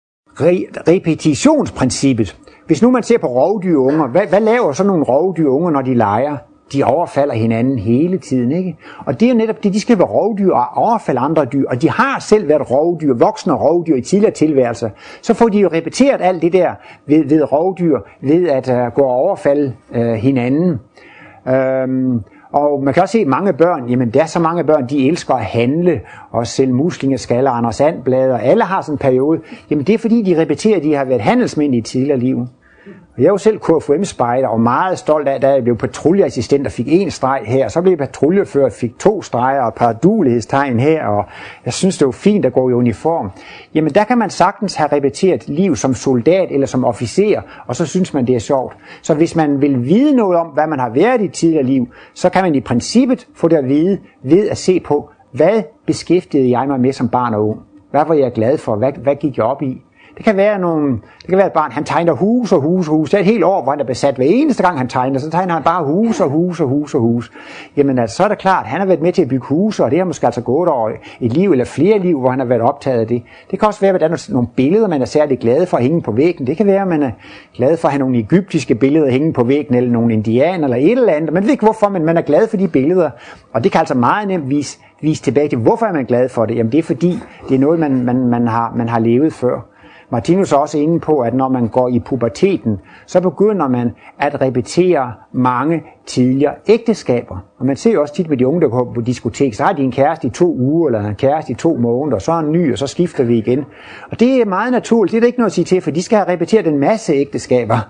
repetitionsprincippet. Hvis nu man ser på rovdyrunger, hvad laver så nogle rovdyrunger, når de leger? De overfalder hinanden hele tiden, ikke? Og det er netop det, de skal være rovdyr og overfalde andre dyr, og de har selv været rovdyr, voksne rovdyr i tidligere tilværelser. Så får de jo repeteret alt det der ved rovdyr, ved at gå og overfalde hinanden. Og man kan også se, at mange børn, jamen der er så mange børn, de elsker at handle og sælge muslingeskaller, Anders And-blade, og alle har sådan en periode. Jamen det er fordi, de repeterer, at de har været handelsmænd i et tidligere liv. Jeg er jo selv KFUM-spejder og meget stolt af, da jeg blev patruljeassistent og fik 1 streg her. Så blev jeg patruljefører, fik 2 streger og et par duelighedstegn her, og jeg synes, det var fint at gå i uniform. Jamen der kan man sagtens have repeteret liv som soldat eller som officer, og så synes man, det er sjovt. Så hvis man vil vide noget om, hvad man har været i et tidligere liv, så kan man i princippet få det at vide ved at se på, hvad beskæftigede jeg mig med som barn og ung? Hvad var jeg glad for? Hvad gik jeg op i? Det kan være et barn, han tegner hus og hus og hus. Det er et helt år, hvor han er besat. Hver eneste gang han tegner, så tegner han bare hus og hus og hus og hus. Jamen altså, så er det klart, han har været med til at bygge huse, og det har måske altså gået over et liv eller flere liv, hvor han har været optaget af det. Det kan også være, at der er nogle billeder, man er særlig glad for at hænge på væggen. Det kan være, at man er glad for at have nogle egyptiske billeder hænge på væggen, eller nogle indianer eller et eller andet. Man ved ikke hvorfor, men man er glad for de billeder. Og det kan altså meget nemt vise tilbage til, hvorfor er man glad for det. Jamen det er fordi, det er noget, man har levet før. Martinus er også inde på, at når man går i puberteten, så begynder man at repetere mange tidligere ægteskaber. Og man ser jo også tit med de unge, der går på diskotek, så har de en kæreste i 2 uger, eller en kæreste i 2 måneder, og så er en ny, og så skifter vi igen. Og det er meget naturligt, det er der ikke noget at sige til, for de skal have repeteret en masse ægteskaber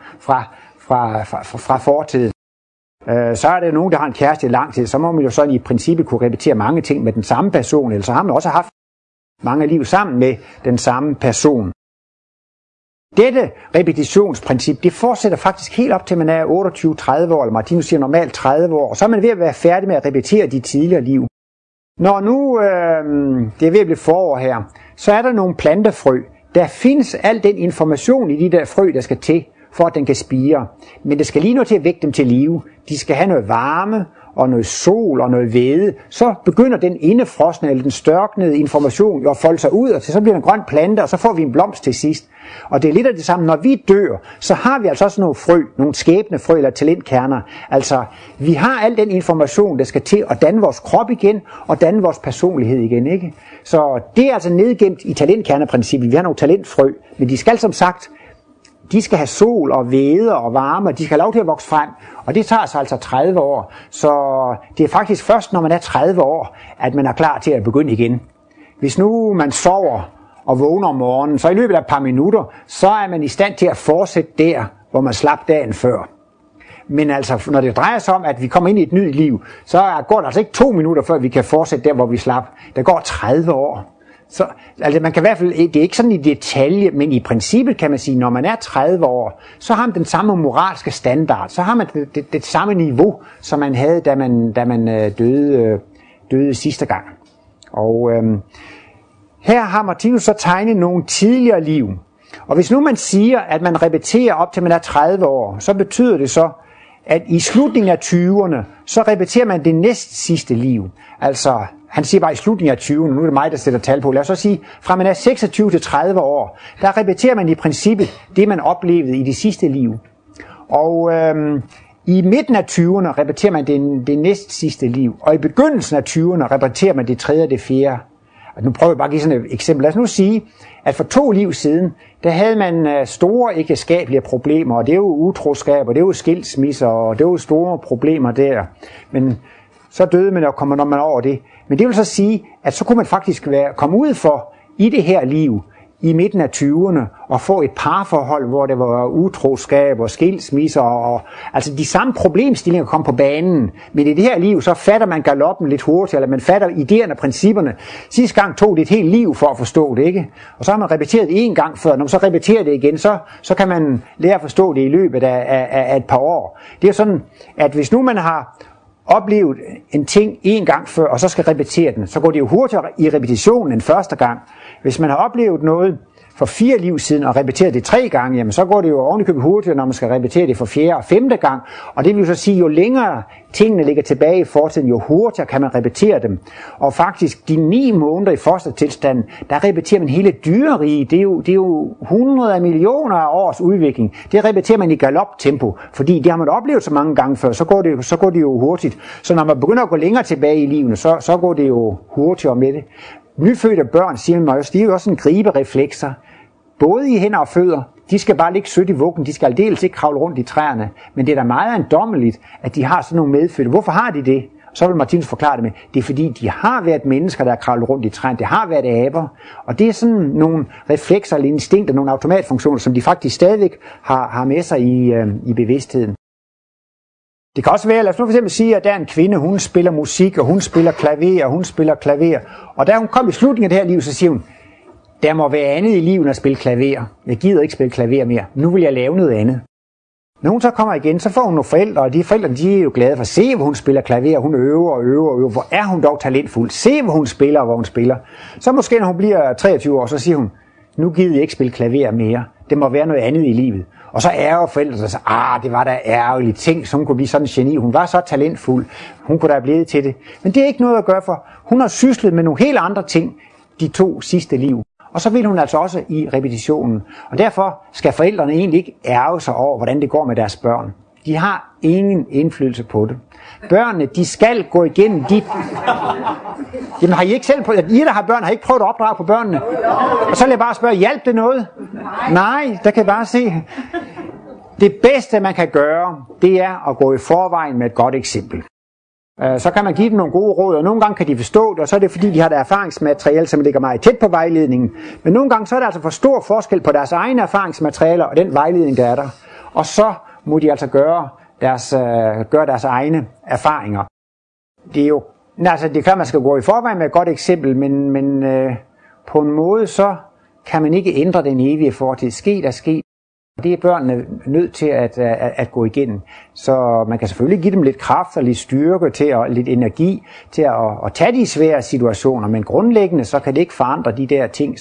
fra fortiden. Så er der nogen, der har en kæreste i lang tid, så må man jo sådan i princippet kunne repetere mange ting med den samme person, eller så har man også haft mange liv sammen med den samme person. Dette repetitionsprincip, det fortsætter faktisk helt op til man er 28-30 år, eller Martinus siger normalt 30 år, og så er man ved at være færdig med at repetere de tidligere liv. Når nu det er ved at blive forår her, så er der nogle plantefrø. Der findes al den information i de der frø, der skal til, for at den kan spire. Men det skal lige nå til at vække dem til live. De skal have noget varme, og noget sol og noget væde, så begynder den indefrosne eller den størknede information jo at folde sig ud, og så bliver den grøn plante, og så får vi en blomst til sidst. Og det er lidt af det samme, når vi dør, så har vi altså også nogle frø, nogle skæbnefrø eller talentkerner. Altså, vi har al den information, der skal til at danne vores krop igen, og danne vores personlighed igen, ikke? Så det er altså nedgemt i talentkerneprincippet. Vi har nogle talentfrø, men de skal som sagt, de skal have sol og væde og varme, og de skal have lov til at vokse frem, og det tager sig altså 30 år. Så det er faktisk først, når man er 30 år, at man er klar til at begynde igen. Hvis nu man sover og vågner om morgenen, så i løbet af et par minutter, så er man i stand til at fortsætte der, hvor man slap dagen før. Men altså, når det drejer sig om, at vi kommer ind i et nyt liv, så går der altså ikke 2 minutter, før vi kan fortsætte der, hvor vi slap. Der går 30 år. Så, altså man kan i hvert fald, det er ikke sådan i detalje, men i princippet kan man sige, når man er 30 år, så har man den samme moralske standard, så har man det samme niveau, som man havde, da man døde sidste gang. Og her har Martinus så tegnet nogle tidligere liv. Og hvis nu man siger, at man repeterer op til man er 30 år, så betyder det så, at i slutningen af 20'erne, så repeterer man det næst sidste liv. Altså, han siger bare i slutningen af 20'erne, nu er det mig, der sætter tal på. Lad os så sige, fra man er 26 til 30 år, der repeterer man i princippet det, man oplevede i det sidste liv. Og i midten af 20'erne repeterer man det næst sidste liv. Og i begyndelsen af 20'erne repeterer man det tredje og det fjerde. Nu prøver jeg bare at give sådan et eksempel. Lad os nu sige, at for 2 liv siden, der havde man store ægteskabelige problemer, og det er jo utroskab, og det er jo skilsmisser, og det er jo store problemer der. Men så døde man og kommer man over det. Men det vil så sige, at så kunne man faktisk komme ud for i det her liv, i midten af 20'erne, og få et parforhold, hvor det var utroskab og skilsmisser, og altså de samme problemstillinger kom på banen. Men i det her liv, så fatter man galoppen lidt hurtigt, eller man fatter idéerne og principperne. Sidste gang tog det et helt liv for at forstå det, ikke? Og så har man repeteret det 1 gang før, når man så repeterer det igen, så kan man lære at forstå det i løbet af et par år. Det er sådan, at hvis nu man har oplevet en ting 1 gang før, og så skal repetere den, så går det jo hurtigere i repetitionen end første gang. Hvis man har oplevet noget for 4 liv siden og repeteret det 3 gange, jamen så går det jo ovenikøbet hurtigere, når man skal repetere det for 4. og 5. gang. Og det vil så sige, jo længere tingene ligger tilbage i fortiden, jo hurtigere kan man repetere dem. Og faktisk de 9 måneder i fostertilstanden, der repeterer man hele dyreriget. Det er jo 100 millioner af års udvikling. Det repeterer man i galoptempo, fordi det har man oplevet så mange gange før, så går det jo hurtigt. Så når man begynder at gå længere tilbage i livene, så går det jo hurtigere med det. Nyfødte børn, siger man også, de er jo også en gribereflekser. Både i hænder og fødder. De skal bare ligge sødt i vuggen. De skal aldeles ikke kravle rundt i træerne. Men det er da meget andommeligt, at de har sådan nogle medfødte. Hvorfor har de det? så vil Martinus forklare det med, det er fordi, de har været mennesker, der er kravlet rundt i træerne. Det har været aber. Og det er sådan nogle reflekser eller instinkter, nogle automatfunktioner, som de faktisk stadigvæk har med sig i bevidstheden. Det kan også være, lad os nu for eksempel sige, at der er en kvinde, hun spiller musik, og hun spiller klaver, og da hun kom i slutningen af det her liv, så siger hun, der må være andet i livet end at spille klaver. Jeg gider ikke spille klaver mere. Nu vil jeg lave noget andet. Når hun så kommer igen, så får hun nogle forældre, og de forældre, de er jo glade for at se, hvor hun spiller klaver. Hun øver. Hvor er hun dog talentfuld. Se, hvor hun spiller, og hvor hun spiller. Så måske, når hun bliver 23 år, så siger hun, nu gider jeg ikke spille klaver mere. Det må være noget andet i livet. Og så ærger forældre sig, det var da ærgerligt. Tænk, så hun kunne blive sådan en geni. Hun var så talentfuld. Hun kunne da have blevet til det. Men det er ikke noget at gøre for. Hun har syslet med nogle helt andre ting de 2 sidste liv. Og så vil hun altså også i repetitionen. Og derfor skal forældrene egentlig ikke ærge sig over, hvordan det går med deres børn. De har ingen indflydelse på det. Børnene, de skal gå igennem de... Jamen har I ikke selv prøvet... I, der har børn, har ikke prøvet at opdrage på børnene? Og så vil jeg bare spørge, hjælp det noget? Nej, der kan jeg bare se. Det bedste, man kan gøre, det er at gå i forvejen med et godt eksempel. Så kan man give dem nogle gode råd, og nogle gange kan de forstå det, og så er det fordi, de har et erfaringsmateriale, som ligger meget tæt på vejledningen. Men nogle gange så er der altså for stor forskel på deres egne erfaringsmaterialer og den vejledning, der er der. Og så må de altså gøre deres egne erfaringer. Det er jo, altså det er klart, man skal gå i forvejen med et godt eksempel, men på en måde så kan man ikke ændre den evige fortid. Sket er sket. Det er børnene nødt til at gå igennem. Så man kan selvfølgelig give dem lidt kraft og lidt styrke lidt energi til at tage de svære situationer, men grundlæggende så kan det ikke forandre de der ting,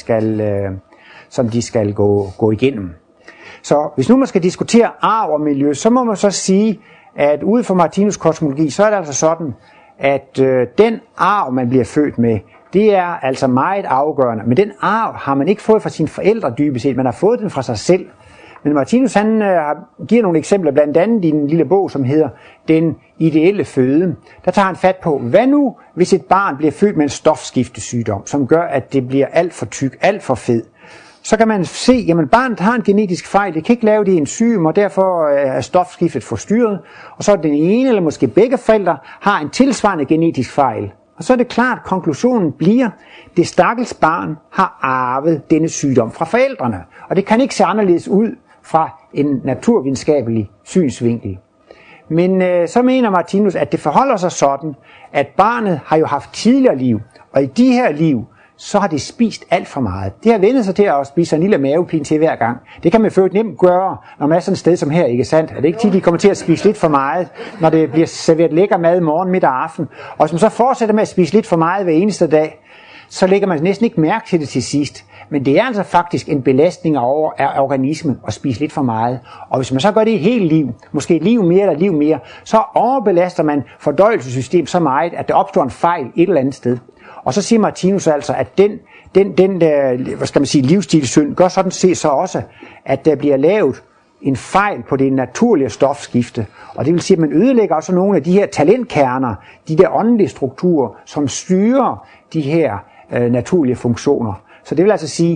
som de skal gå igennem. Så hvis nu man skal diskutere arv og miljø, så må man så sige, at ud fra Martinus kosmologi, så er det altså sådan, at den arv, man bliver født med, det er altså meget afgørende. Men den arv har man ikke fået fra sine forældre dybest set, man har fået den fra sig selv. Men Martinus han giver nogle eksempler, blandt andet i en lille bog, som hedder Den ideelle føde. Der tager han fat på, hvad nu, hvis et barn bliver født med en stofskiftesygdom, som gør, at det bliver alt for tyk, alt for fed. Så kan man se, at barnet har en genetisk fejl, det kan ikke lave det enzym, og derfor er stofskiftet forstyrret. Og så den ene eller måske begge forældre har en tilsvarende genetisk fejl. Og så er det klart, at konklusionen bliver, at det stakkels barn har arvet denne sygdom fra forældrene. Og det kan ikke se anderledes ud fra en naturvidenskabelig synsvinkel. Men så mener Martinus, at det forholder sig sådan, at barnet har jo haft tidligere liv, og i de her liv, så har det spist alt for meget. Det har vendt sig til at spise en lille mavepine til hver gang. Det kan man jo nemt gøre, når man er sådan et sted som her, ikke sandt? Er det ikke tit, de kommer til at spise lidt for meget, når det bliver serveret lækker mad morgen, middag og aften? Og hvis man så fortsætter med at spise lidt for meget hver eneste dag, så lægger man næsten ikke mærke til det til sidst. Men det er altså faktisk en belastning af organismen at spise lidt for meget. Og hvis man så gør det et helt liv, måske et liv mere eller et liv mere, så overbelaster man fordøjelsessystemet så meget, at der opstår en fejl et eller andet sted. Og så siger Martinus altså, at den livsstilssynd gør sådan set så også, at der bliver lavet en fejl på det naturlige stofskifte. Og det vil sige, at man ødelægger også nogle af de her talentkerner, de der åndelige strukturer, som styrer de her naturlige funktioner. Så det vil altså sige,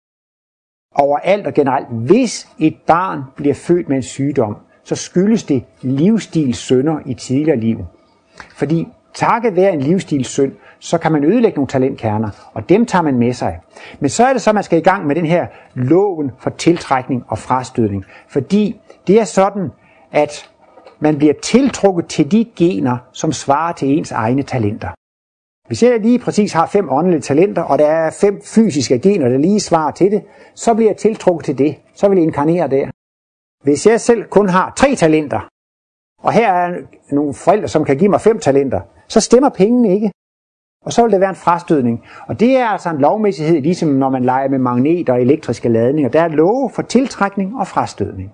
overalt og generelt, hvis et barn bliver født med en sygdom, så skyldes det livsstilssynder i tidligere liv. Fordi takket være en livsstilssynd, så kan man ødelægge nogle talentkerner, og dem tager man med sig. Men så er det så, man skal i gang med den her loven for tiltrækning og frastødning. Fordi det er sådan, at man bliver tiltrukket til de gener, som svarer til ens egne talenter. Hvis jeg lige præcis har 5 åndelige talenter, og der er 5 fysiske gener, der lige svarer til det, så bliver jeg tiltrukket til det. Så vil jeg inkarnere der. Hvis jeg selv kun har 3 talenter, og her er nogle forældre, som kan give mig 5 talenter, så stemmer pengene ikke. Og så vil det være en frastødning. Og det er altså en lovmæssighed, ligesom når man leger med magneter og elektriske ladninger. Der er love for tiltrækning og frastødning.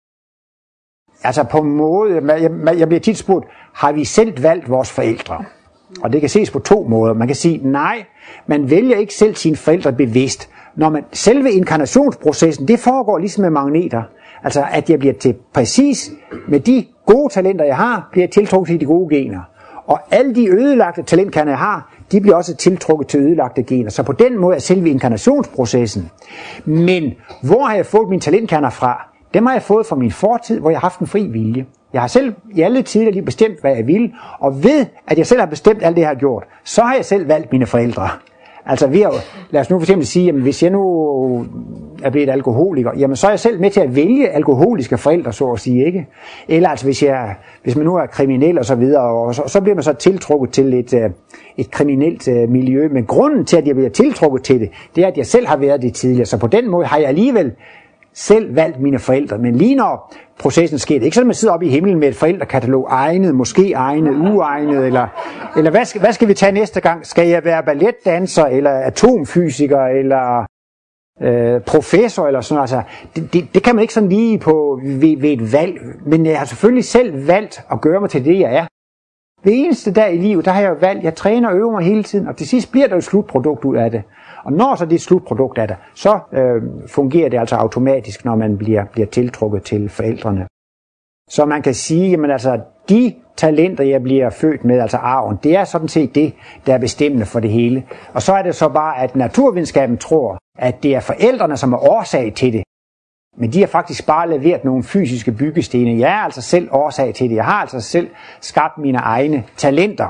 Altså på en måde, jeg bliver tit spurgt, har vi selv valgt vores forældre? Og det kan ses på 2 måder. Man kan sige, nej, man vælger ikke selv sine forældre bevidst. Selve inkarnationsprocessen, det foregår ligesom med magneter. Altså at jeg bliver til præcis med de gode talenter, jeg har, bliver jeg tiltrukket til de gode gener. Og alle de ødelagte talentkerner, jeg har, de bliver også tiltrukket til ødelagte gener. Så på den måde er selve inkarnationsprocessen. Men hvor har jeg fået mine talentkerner fra? Dem har jeg fået fra min fortid, hvor jeg har haft en fri vilje. Jeg har selv i alle tider lige bestemt, hvad jeg vil, og ved, at jeg selv har bestemt alt det, jeg har gjort, så har jeg selv valgt mine forældre. Altså lad os nu for eksempel sige, jamen hvis jeg nu er blevet alkoholiker, jamen så er jeg selv med til at vælge alkoholiske forældre, så at sige, ikke? Eller altså hvis man nu er kriminel og så videre, og så bliver man så tiltrukket til et kriminelt miljø. Men grunden til, at jeg bliver tiltrukket til det, det er, at jeg selv har været det tidligere. Så på den måde har jeg alligevel selv valgt mine forældre. Men lige når processen sker, det er ikke sådan, at man sidder oppe i himlen med et forældrekatalog, egnet, måske egnet, uegnet, eller hvad skal vi tage næste gang? Skal jeg være balletdanser, eller atomfysiker, eller professor, eller sådan noget? Altså, det kan man ikke sådan lige på ved et valg, men jeg har selvfølgelig selv valgt at gøre mig til det, jeg er. Hver eneste dag i livet, der har jeg jo valgt, jeg træner og øver mig hele tiden, og til sidst bliver der et slutprodukt ud af det. Og når så det slutprodukt er der, så fungerer det altså automatisk, når man bliver tiltrukket til forældrene. Så man kan sige, jamen altså, de talenter, jeg bliver født med, altså arven, det er sådan set det, der er bestemmende for det hele. Og så er det så bare, at naturvidenskaben tror, at det er forældrene, som er årsag til det. Men de har faktisk bare leveret nogle fysiske byggestene. Jeg er altså selv årsag til det. Jeg har altså selv skabt mine egne talenter.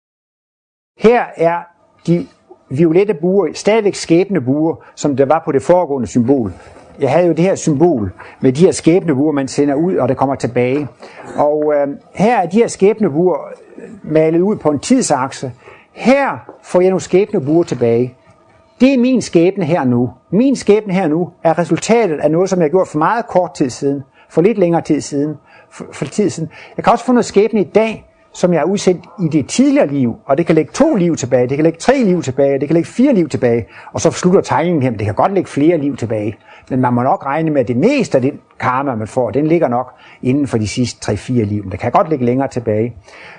Her er de violette buer, stadigvæk skæbnebuer, som der var på det foregående symbol. Jeg havde jo det her symbol med de her skæbnebuer, man sender ud, og det kommer tilbage. Og her er de her skæbnebuer malet ud på en tidsakse. Her får jeg nogle skæbnebuer tilbage. Det er min skæbne her nu. Min skæbne her nu er resultatet af noget, som jeg har gjort for meget kort tid siden. For lidt længere tid siden. For tid siden. Jeg kan også få noget skæbne i dag, som jeg har udsendt i det tidligere liv, og det kan lægge 2 liv tilbage, det kan lægge 3 liv tilbage, det kan lægge 4 liv tilbage, og så slutter tegningen her, det kan godt lægge flere liv tilbage, men man må nok regne med, at det meste af den karma, man får, den ligger nok inden for de sidste 3-4 liv, men det kan godt lægge længere tilbage.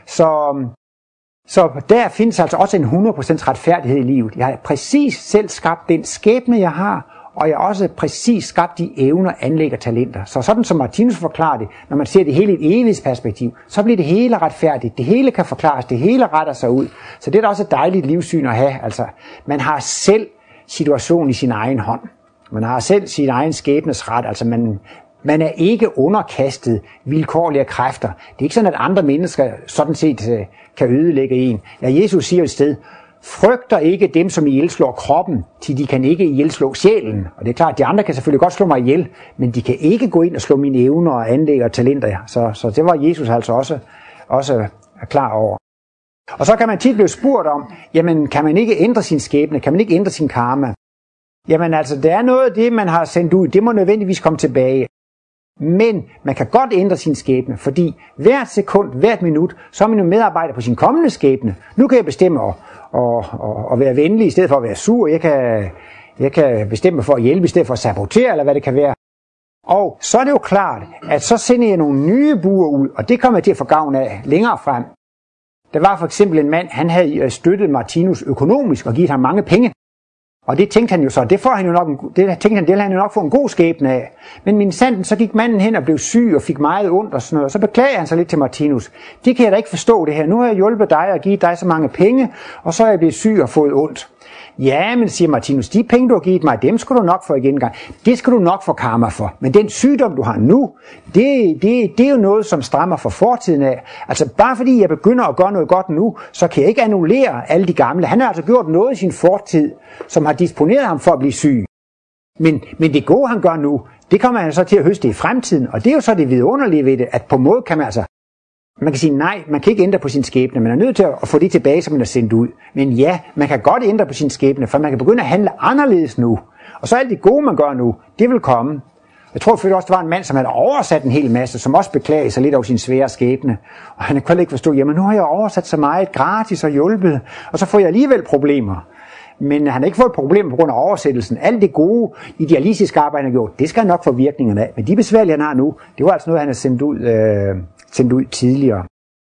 Så der findes altså også en 100% retfærdighed i livet. Jeg har præcis selv skabt den skæbne, jeg har, og jeg har også præcis skabt de evner, anlæg og talenter. Så sådan som Martinus forklarer det, når man ser det hele i et evighedsperspektiv, så bliver det hele retfærdigt, det hele kan forklares, det hele retter sig ud. Så det er da også et dejligt livssyn at have. Altså, man har selv situationen i sin egen hånd. Man har selv sin egen skæbnesret, altså man er ikke underkastet vilkårlige kræfter. Det er ikke sådan, at andre mennesker sådan set kan ødelægge en. Ja, Jesus siger et sted, frygter ikke dem, som ihjelslår kroppen, til de kan ikke ihjelslå sjælen. Og det er klart, at de andre kan selvfølgelig godt slå mig ihjel, men de kan ikke gå ind og slå mine evner og anlæg og talenter. Så det var Jesus altså også klar over. Og så kan man tit blive spurgt om, jamen kan man ikke ændre sin skæbne, kan man ikke ændre sin karma? Jamen altså, det er noget af det, man har sendt ud, det må nødvendigvis komme tilbage. Men man kan godt ændre sin skæbne, fordi hvert sekund, hvert minut, så er man jo medarbejder på sin kommende skæbne. Nu kan jeg bestemme at være venlig i stedet for at være sur. Jeg kan bestemme for at hjælpe i stedet for at sabotere, eller hvad det kan være. Og så er det jo klart, at så sender jeg nogle nye buer ud, og det kommer jeg til at få gavn af længere frem. Der var for eksempel en mand, han havde støttet Martinus økonomisk og givet ham mange penge. Og det tænkte han jo så, det ville han jo nok få en god skæbne af. Men minsandten, så gik manden hen og blev syg og fik meget ondt og sådan noget. Og så beklager han sig lidt til Martinus. Det kan jeg da ikke forstå det her. Nu har jeg hjulpet dig og givet dig så mange penge, og så er jeg blevet syg og fået ondt. Ja, men siger Martinus, de penge du har givet mig, dem skal du nok få igen gang. Det skal du nok få karma for. Men den sygdom du har nu, det er jo noget, som strammer for fortiden af. Altså bare fordi jeg begynder at gøre noget godt nu, så kan jeg ikke annullere alle de gamle. Han har altså gjort noget i sin fortid, som har disponeret ham for at blive syg. Men det gode han gør nu, det kommer han så til at høste i fremtiden. Og det er jo så det vidunderlige ved det, at på en måde kan man kan sige nej, man kan ikke ændre på sin skæbne. Man er nødt til at få det tilbage, som man er sendt ud. Men ja, man kan godt ændre på sin skæbne, for man kan begynde at handle anderledes nu. Og så alt det gode, man gør nu, det vil komme. Jeg tror selvfølgelig også, der var en mand, som havde oversat en hel masse, som også beklagede sig lidt over sin svære skæbne. Og han kunne ikke forstå, jamen nu har jeg oversat så meget gratis og hjulpet, og så får jeg alligevel problemer. Men han har ikke fået problemer på grund af oversættelsen. Alt det gode, idealistiske arbejde, han har gjort, det skal han nok få virkningerne af. Men de besværlige, han har nu, det var altså noget, han har sendt ud tidligere.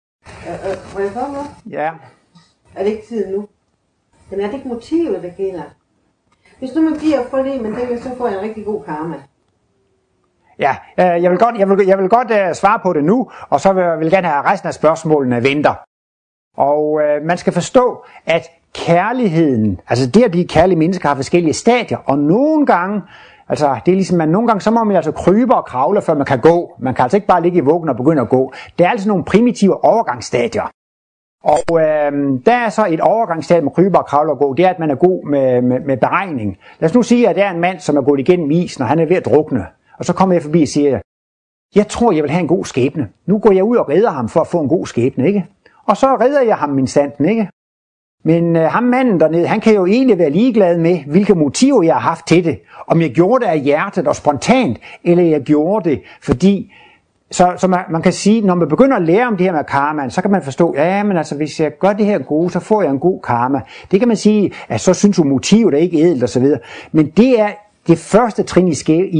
Må jeg komme nu? Ja. Er det ikke tid nu? Men er det ikke motivet, der gælder? Hvis nu man giver for det, men det, så får jeg en rigtig god karma. Ja, jeg vil godt svare på det nu, og så vil jeg gerne have resten af spørgsmålene venter. Og man skal forstå, at kærligheden, altså det at blive kærlige mennesker har forskellige stadier, og nogle gange Altså, det er ligesom, man nogle gange, så må man altså krybe og kravle, før man kan gå. Man kan altså ikke bare ligge i vuggen og begynde at gå. Det er altså nogle primitive overgangsstadier. Og der er så et overgangsstadie med krybe og kravle og gå, det er, at man er god med beregning. Lad os nu sige, at der er en mand, som er gået igennem isen, og han er ved at drukne. Og så kommer jeg forbi og siger, jeg tror, jeg vil have en god skæbne. Nu går jeg ud og redder ham for at få en god skæbne, ikke? Og så redder jeg ham min sanden, ikke? Men ham manden dernede, han kan jo egentlig være ligeglad med, hvilke motiver jeg har haft til det. Om jeg gjorde det af hjertet og spontant, eller jeg gjorde det, fordi... Så man kan sige, når man begynder at lære om det her med karma, så kan man forstå, ja, men altså, hvis jeg gør det her gode, så får jeg en god karma. Det kan man sige, at så synes du motivet er ikke ædelt og så videre. Men det er det første trin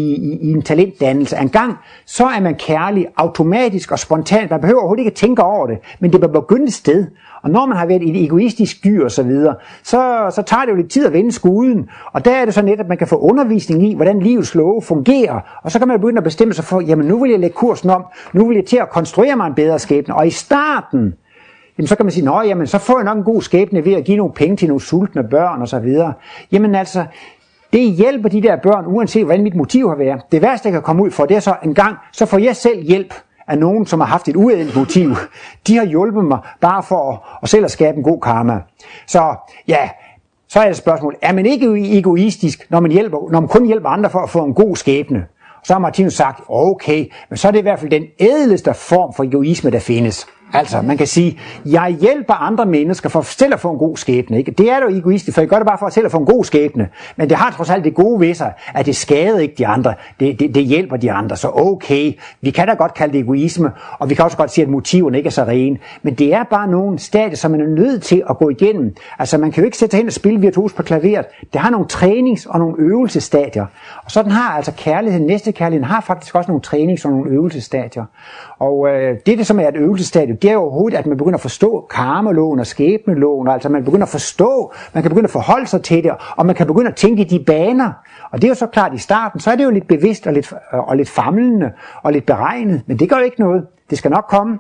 i en talentdannelse. En gang, så er man kærlig, automatisk og spontant. Man behøver overhovedet ikke at tænke over det, men det vil begynde et sted. Og når man har været et egoistisk dyr og så videre, så tager det jo lidt tid at vende skuden. Og der er det så netop, at man kan få undervisning i, hvordan livets love fungerer. Og så kan man begynde at bestemme sig for, jamen nu vil jeg lægge kursen om, nu vil jeg til at konstruere mig en bedre skæbne. Og i starten, jamen så kan man sige, nå jamen så får jeg nok en god skæbne ved at give nogle penge til nogle sultne børn og så videre. Jamen altså, det hjælper de der børn, uanset hvordan mit motiv har været. Det værste, jeg kan komme ud for, det er så en gang, så får jeg selv hjælp af nogen, som har haft et uædelt motiv. De har hjulpet mig bare for at selv at skabe en god karma. Så ja, så er det et spørgsmål. Er man ikke egoistisk, når man kun hjælper andre for at få en god skæbne? Så har Martinus sagt, okay, men så er det i hvert fald den ædleste form for egoisme, der findes. Altså, man kan sige, jeg hjælper andre mennesker for selv at få en god skæbne. Ikke? Det er jo egoistisk, for jeg gør det bare for selv at få en god skæbne. Men det har trods alt det gode ved sig, at det skader ikke de andre. Det hjælper de andre. Så okay, vi kan da godt kalde det egoisme, og vi kan også godt sige, at motiverne ikke er så rene. Men det er bare nogle stadier, som man er nødt til at gå igennem. Altså, man kan jo ikke sætte sig hen og spille virtuos på klaveret. Det har nogle trænings- og nogle øvelsesstadier. Og sådan har altså kærligheden, næstekærligheden, har faktisk også nogle trænings- og nogle øvelsesstadier. Og det, som er et øvelsesstadie, det er jo overhovedet, at man begynder at forstå karmeloven og skæbneloven, altså man begynder at forstå, man kan begynde at forholde sig til det, og man kan begynde at tænke i de baner. Og det er jo så klart i starten, så er det jo lidt bevidst og lidt famlende og lidt beregnet, men det gør jo ikke noget. Det skal nok komme.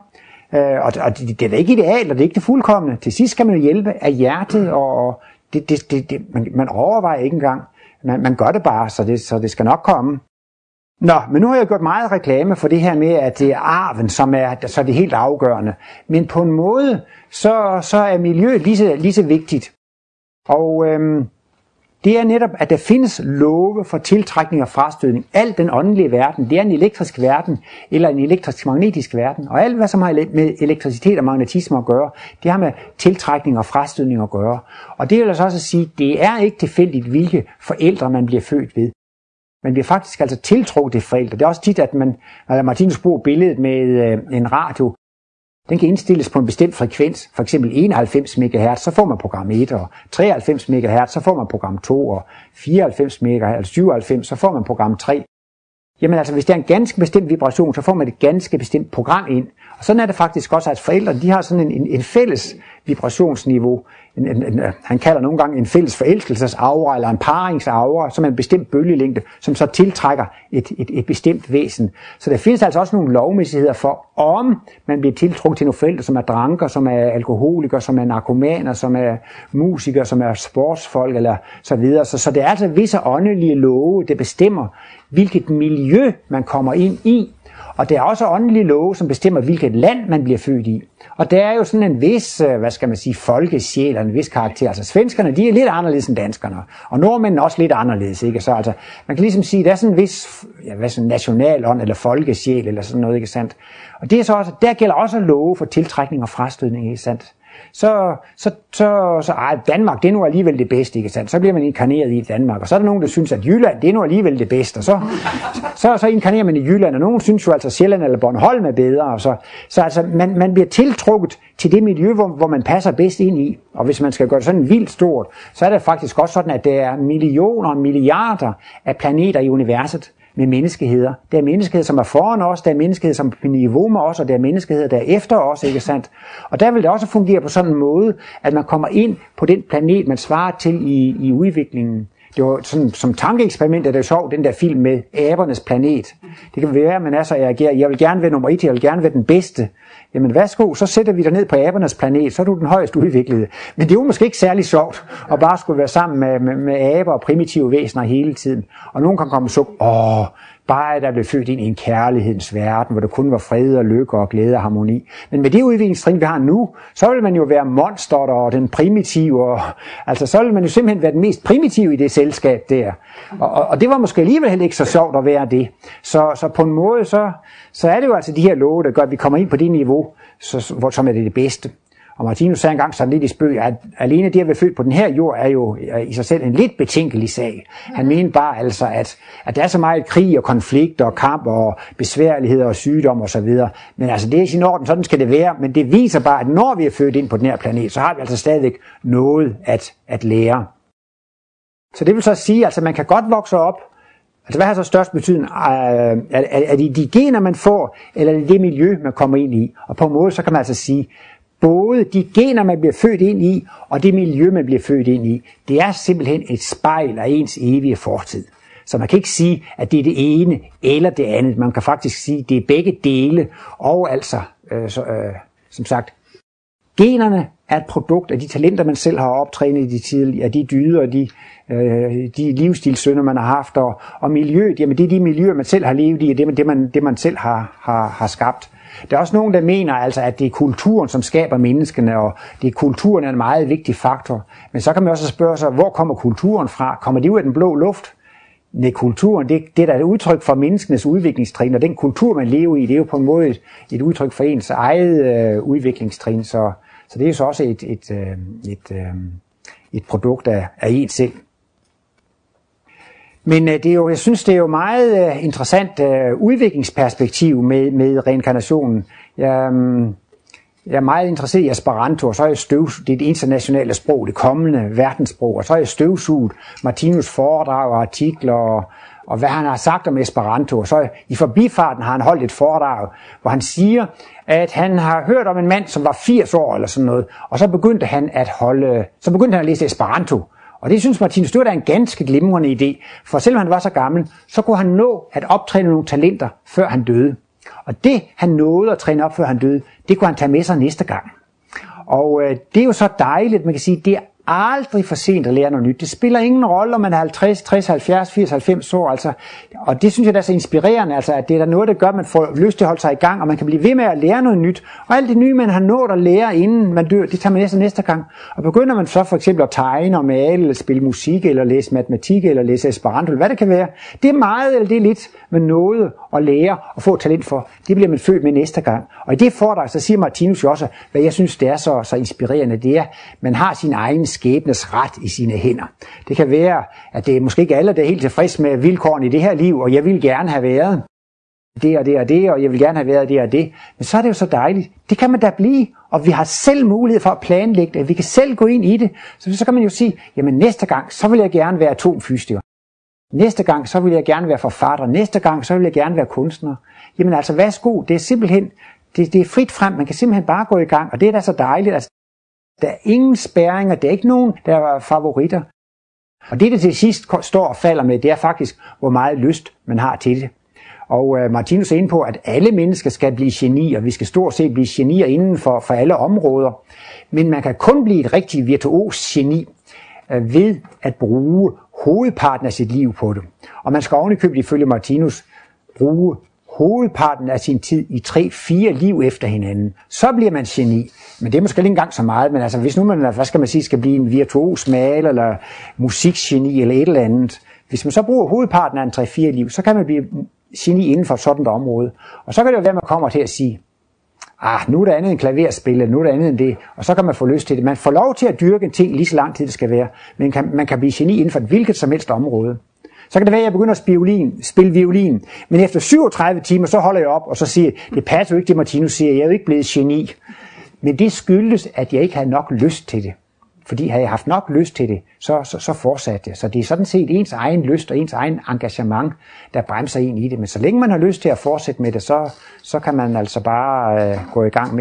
Og det er da ikke idealt, og det er ikke det fuldkomne. Til sidst skal man jo hjælpe af hjertet, og man overvejer ikke engang. Man gør det bare, så det skal nok komme. Nå, men nu har jeg gjort meget reklame for det her med, at det er arven, som er så det helt afgørende. Men på en måde, så er miljøet lige så vigtigt. Og det er netop, at der findes love for tiltrækning og frastødning. Al den åndelige verden, det er en elektrisk verden, eller en elektrisk-magnetisk verden. Og alt, hvad som har med elektricitet og magnetisme at gøre, det har med tiltrækning og frastødning at gøre. Og det vil altså også sige, det er ikke tilfældigt, hvilke forældre man bliver født ved. Man bliver faktisk altså tiltrukket til forældre. Det er også tit, at Martinus bruger billedet med en radio. Den kan indstilles på en bestemt frekvens, for eksempel 91 MHz, så får man program 1, og 93 MHz, så får man program 2, og 94 MHz, 97, så får man program 3. Jamen altså, hvis det er en ganske bestemt vibration, så får man et ganske bestemt program ind. Og sådan er det faktisk også, at forældre, de har sådan en fælles vibrationsniveau. Han kalder nogle gange en fælles forelskelsesaura, eller en paringsaura, som er en bestemt bølgelængde, som så tiltrækker et bestemt væsen. Så der findes altså også nogle lovmæssigheder for, om man bliver tiltrukket til nogle forældre, som er dranker, som er alkoholikere, som er narkomaner, som er musikere, som er sportsfolk, eller så videre. Så det er altså visse åndelige love, der bestemmer, hvilket miljø man kommer ind i. Og der er også åndelige love, som bestemmer, hvilket land man bliver født i. Og der er jo sådan en vis, folkesjæl og en vis karakter. Altså svenskerne, de er lidt anderledes end danskerne. Og nordmændene er også lidt anderledes, ikke? Så altså, man kan ligesom sige, der er sådan en vis, nationalånd eller folkesjæl eller sådan noget, ikke sandt? Og det er så også, der gælder også love for tiltrækning og frastødning, ikke sandt? Så Danmark, det er nu alligevel det bedste, ikke sandt? Så bliver man inkarneret i Danmark, og så er der nogen, der synes, at Jylland, det er nu alligevel det bedste, og så inkarnerer man i Jylland, og nogen synes jo altså, at Sjælland eller Bornholm er bedre, og så altså, man bliver tiltrukket til det miljø, hvor man passer bedst ind i, og hvis man skal gøre det sådan vildt stort, så er det faktisk også sådan, at der er millioner og milliarder af planeter i universet, med menneskeheder. Der er menneskeheder, som er foran os, der er menneskeheder, som er på niveau med os, og der er menneskeheder, der er efter os, ikke sandt? Og der vil det også fungere på sådan en måde, at man kommer ind på den planet, man svarer til i udviklingen. Det var sådan, som tankeeksperiment, at det er sjovt, den der film med abernes planet. Det kan være, at man er så reagerer, jeg vil gerne være nummer 1, jeg vil gerne være den bedste. Jamen værsgo, så sætter vi dig ned på abernes planet, så er du den højst udviklede. Men det er jo måske ikke særlig sjovt, at bare skulle være sammen med aber og primitive væsener hele tiden. Og nogen kan komme og sukke, bare der blev født ind i en kærlighedens verden, hvor der kun var fred og lykke og glæde og harmoni. Men med det udviklingstrin, vi har nu, så vil man jo være monsteret og den primitive. Og, altså så vil man jo simpelthen være den mest primitive i det selskab der. Og det var måske alligevel heller ikke så sjovt at være det. Så på en måde, så er det jo altså de her love, der gør, at vi kommer ind på det niveau, som er det bedste. Og Martinus sagde engang sådan lidt i spøg, at alene det at være født på den her jord er jo i sig selv en lidt betænkelig sag. Han mente bare altså, at der er så meget krig og konflikt og kamp og besværligheder og sygdom og så videre. Men altså det er i sin orden, sådan skal det være. Men det viser bare, at når vi er født ind på den her planet, så har vi altså stadigvæk noget at lære. Så det vil så sige, altså man kan godt vokse op. Altså hvad har så størst betydning? Er det de gener, man får, eller er det det miljø, man kommer ind i? Og på en måde, så kan man altså sige, både de gener, man bliver født ind i, og det miljø, man bliver født ind i, det er simpelthen et spejl af ens evige fortid. Så man kan ikke sige, at det er det ene eller det andet. Man kan faktisk sige, at det er begge dele. Og altså, som sagt, generne er et produkt af de talenter, man selv har optrænet i de tidlige, af de dyder og de livsstilssynder, man har haft. Og miljøet, jamen det er de miljøer, man selv har levet i, og det man selv har skabt. Der er også nogen, der mener altså, at det er kulturen, som skaber menneskene, og det er kulturen er en meget vigtig faktor. Men så kan man også spørge sig, hvor kommer kulturen fra? Kommer det ud af den blå luft? Nej, kulturen, det er da et udtryk for menneskenes udviklingstrin, og den kultur, man lever i, det er jo på en måde et udtryk for ens eget udviklingstrin. Så det er jo så også et produkt af ens selv. Men jeg synes, det er jo meget interessant udviklingsperspektiv med reinkarnationen. Jeg er meget interesseret i Esperanto, og så er jeg det er det internationale sprog, det kommende verdenssprog, og så er jeg støvsuget Martinus foredrag og artikler, og hvad han har sagt om Esperanto. Og så i forbifarten har han holdt et foredrag, hvor han siger, at han har hørt om en mand, som var 80 år eller sådan noget, og så begyndte han at læse Esperanto. Og det synes Martinus, det var da en ganske glimrende idé, for selvom han var så gammel, så kunne han nå at optræne nogle talenter, før han døde. Og det, han nåede at træne op, før han døde, det kunne han tage med sig næste gang. Og det er jo så dejligt, man kan sige, det er aldrig for sent at lære noget nyt. Det spiller ingen rolle, om man er 50, 60, 70, 80, 90 år. Altså. Og det synes jeg, der er så inspirerende, altså, at det er der noget, der gør, at man får lyst til at holde sig i gang, og man kan blive ved med at lære noget nyt. Og alt det nye, man har nået at lære, inden man dør, det tager man næste gang. Og begynder man så for eksempel at tegne og male, eller spille musik, eller læse matematik, eller læse Esperanto, eller hvad det kan være. Det er meget, eller det er lidt, man nåede at lære og få talent for. Det bliver man født med næste gang. Og i det foredrag, så siger Martinus jo også, hvad jeg synes, det er så inspirerende, det er, man har sin egen skæbnes ret i sine hænder. Det kan være, at det er måske ikke alle, der er helt tilfreds med vilkårene i det her liv, og jeg vil gerne have været det og det og det, og jeg vil gerne have været det og det. Men så er det jo så dejligt. Det kan man da blive, og vi har selv mulighed for at planlægge det. Vi kan selv gå ind i det. Så kan man jo sige, jamen næste gang, så vil jeg gerne være atomfysiker. Næste gang, så vil jeg gerne være forfatter. Næste gang, så vil jeg gerne være kunstner. Jamen altså, værsgo. Det er simpelthen, det er frit frem. Man kan simpelthen bare gå i gang, og det er da så dejligt. Altså, der er ingen spærringer, der er ikke nogen, der er favoritter. Og det til sidst står og falder med, det er faktisk, hvor meget lyst man har til det. Og Martinus er inde på, at alle mennesker skal blive genier. Vi skal stort set blive genier inden for alle områder. Men man kan kun blive et rigtig virtuos geni ved at bruge hovedparten af sit liv på det. Og man skal ovenikøbet ifølge Martinus bruge hovedparten af sin tid i 3-4 liv efter hinanden. Så bliver man geni. Men det er måske ikke engang så meget. Men altså, hvis nu man, hvad skal man sige, skal blive en virtuos maler eller musikgeni eller et eller andet. Hvis man så bruger hovedparten af en 3-4 liv, så kan man blive geni inden for sådan et område. Og så kan det jo være, at man kommer til at sige, nu er der andet end klaverspil, nu er der andet end det, og så kan man få lyst til det. Man får lov til at dyrke en ting lige så lang tid det skal være, men man kan blive geni inden for et hvilket som helst område. Så kan det være, at jeg begynder at spille violin, men efter 37 timer, så holder jeg op, og så siger det passer jo ikke, det Martinus siger, jeg er jo ikke blevet geni. Men det skyldes, at jeg ikke havde nok lyst til det. Fordi havde jeg haft nok lyst til det, så fortsatte det. Så det er sådan set ens egen lyst og ens egen engagement, der bremser en i det. Men så længe man har lyst til at fortsætte med det, så kan man altså bare gå i gang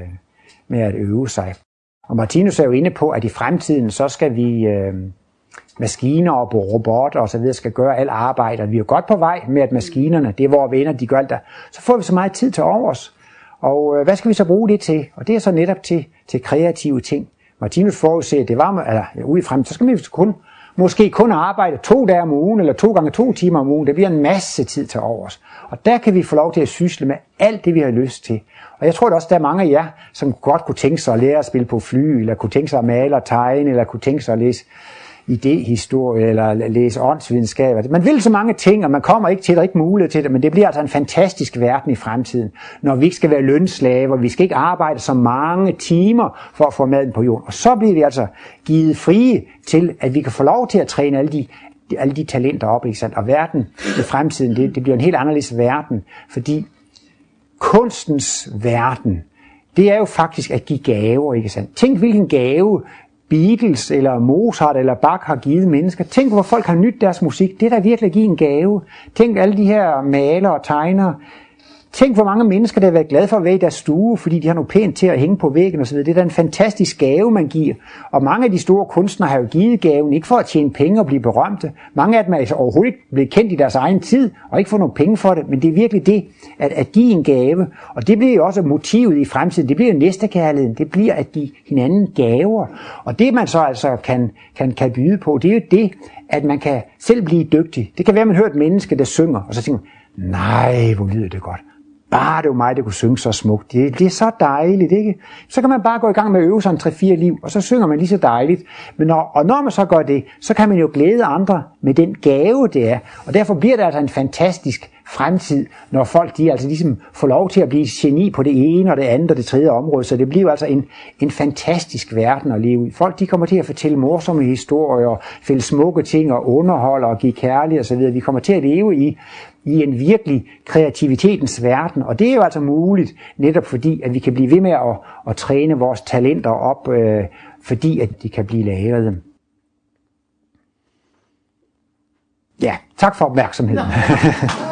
med at øve sig. Og Martinus er jo inde på, at i fremtiden, så skal vi maskiner og robotter og så videre skal gøre alt arbejde, og vi er godt på vej med, at maskinerne, det er vores venner, de gør alt der, så får vi så meget tid til overs. Og hvad skal vi så bruge det til? Og det er så netop til kreative ting. Martinus forudser, det var, ude i frem, så skal vi måske kun arbejde 2 dage om ugen, eller 2 gange 2 timer om ugen. Det bliver en masse tid til overs. Og der kan vi få lov til at sysle med alt det, vi har lyst til. Og jeg tror også, der er mange af jer, som godt kunne tænke sig at lære at spille på fly, eller kunne tænke sig at male og tegne, eller kunne tænke sig at læse idéhistorie, eller læse åndsvidenskab. Man vil så mange ting, og man kommer ikke til det, ikke mulighed til det, men det bliver altså en fantastisk verden i fremtiden, når vi ikke skal være lønslaver, vi skal ikke arbejde så mange timer for at få maden på jorden. Og så bliver vi altså givet frie til, at vi kan få lov til at træne alle de talenter op, ikke sandt? Og verden i fremtiden, det bliver en helt anderledes verden, fordi kunstens verden, det er jo faktisk at give gaver, ikke sandt? Tænk, hvilken gave Beatles eller Mozart eller Bach har givet mennesker. Tænk, hvor folk har nydt deres musik. Det er da virkelig at give en gave. Tænk alle de her malere og tegnere. Tænk, hvor mange mennesker, der har været glade for at være i deres stue, fordi de har noget pænt til at hænge på væggen osv. Det er da en fantastisk gave, man giver. Og mange af de store kunstnere har jo givet gaven, ikke for at tjene penge og blive berømte. Mange af dem er altså overhovedet ikke blevet kendt i deres egen tid, og ikke få nogle penge for det. Men det er virkelig det, at give en gave. Og det bliver jo også motivet i fremtiden. Det bliver jo næstekærligheden. Det bliver at give hinanden gaver. Og det, man så altså kan byde på, det er jo det, at man kan selv blive dygtig. Det kan være, at man hører et menneske, der synger, og så tænker man, nej, hvor lyder det godt. Bare det var mig, der kunne synge så smukt. Det er så dejligt, ikke? Så kan man bare gå i gang med at øve sig en 3-4 liv, og så synger man lige så dejligt. Men når man så gør det, så kan man jo glæde andre med den gave, det er. Og derfor bliver det altså en fantastisk fremtid, når folk de altså ligesom får lov til at blive geni på det ene og det andet og det tredje område. Så det bliver altså en fantastisk verden at leve i. Folk de kommer til at fortælle morsomme historier, fælde smukke ting og underholde og give kærlighed osv. Vi kommer til at leve i en virkelig kreativitetens verden, og det er jo altså muligt, netop fordi, at vi kan blive ved med at træne vores talenter op, fordi at de kan blive lagret. Ja, tak for opmærksomheden.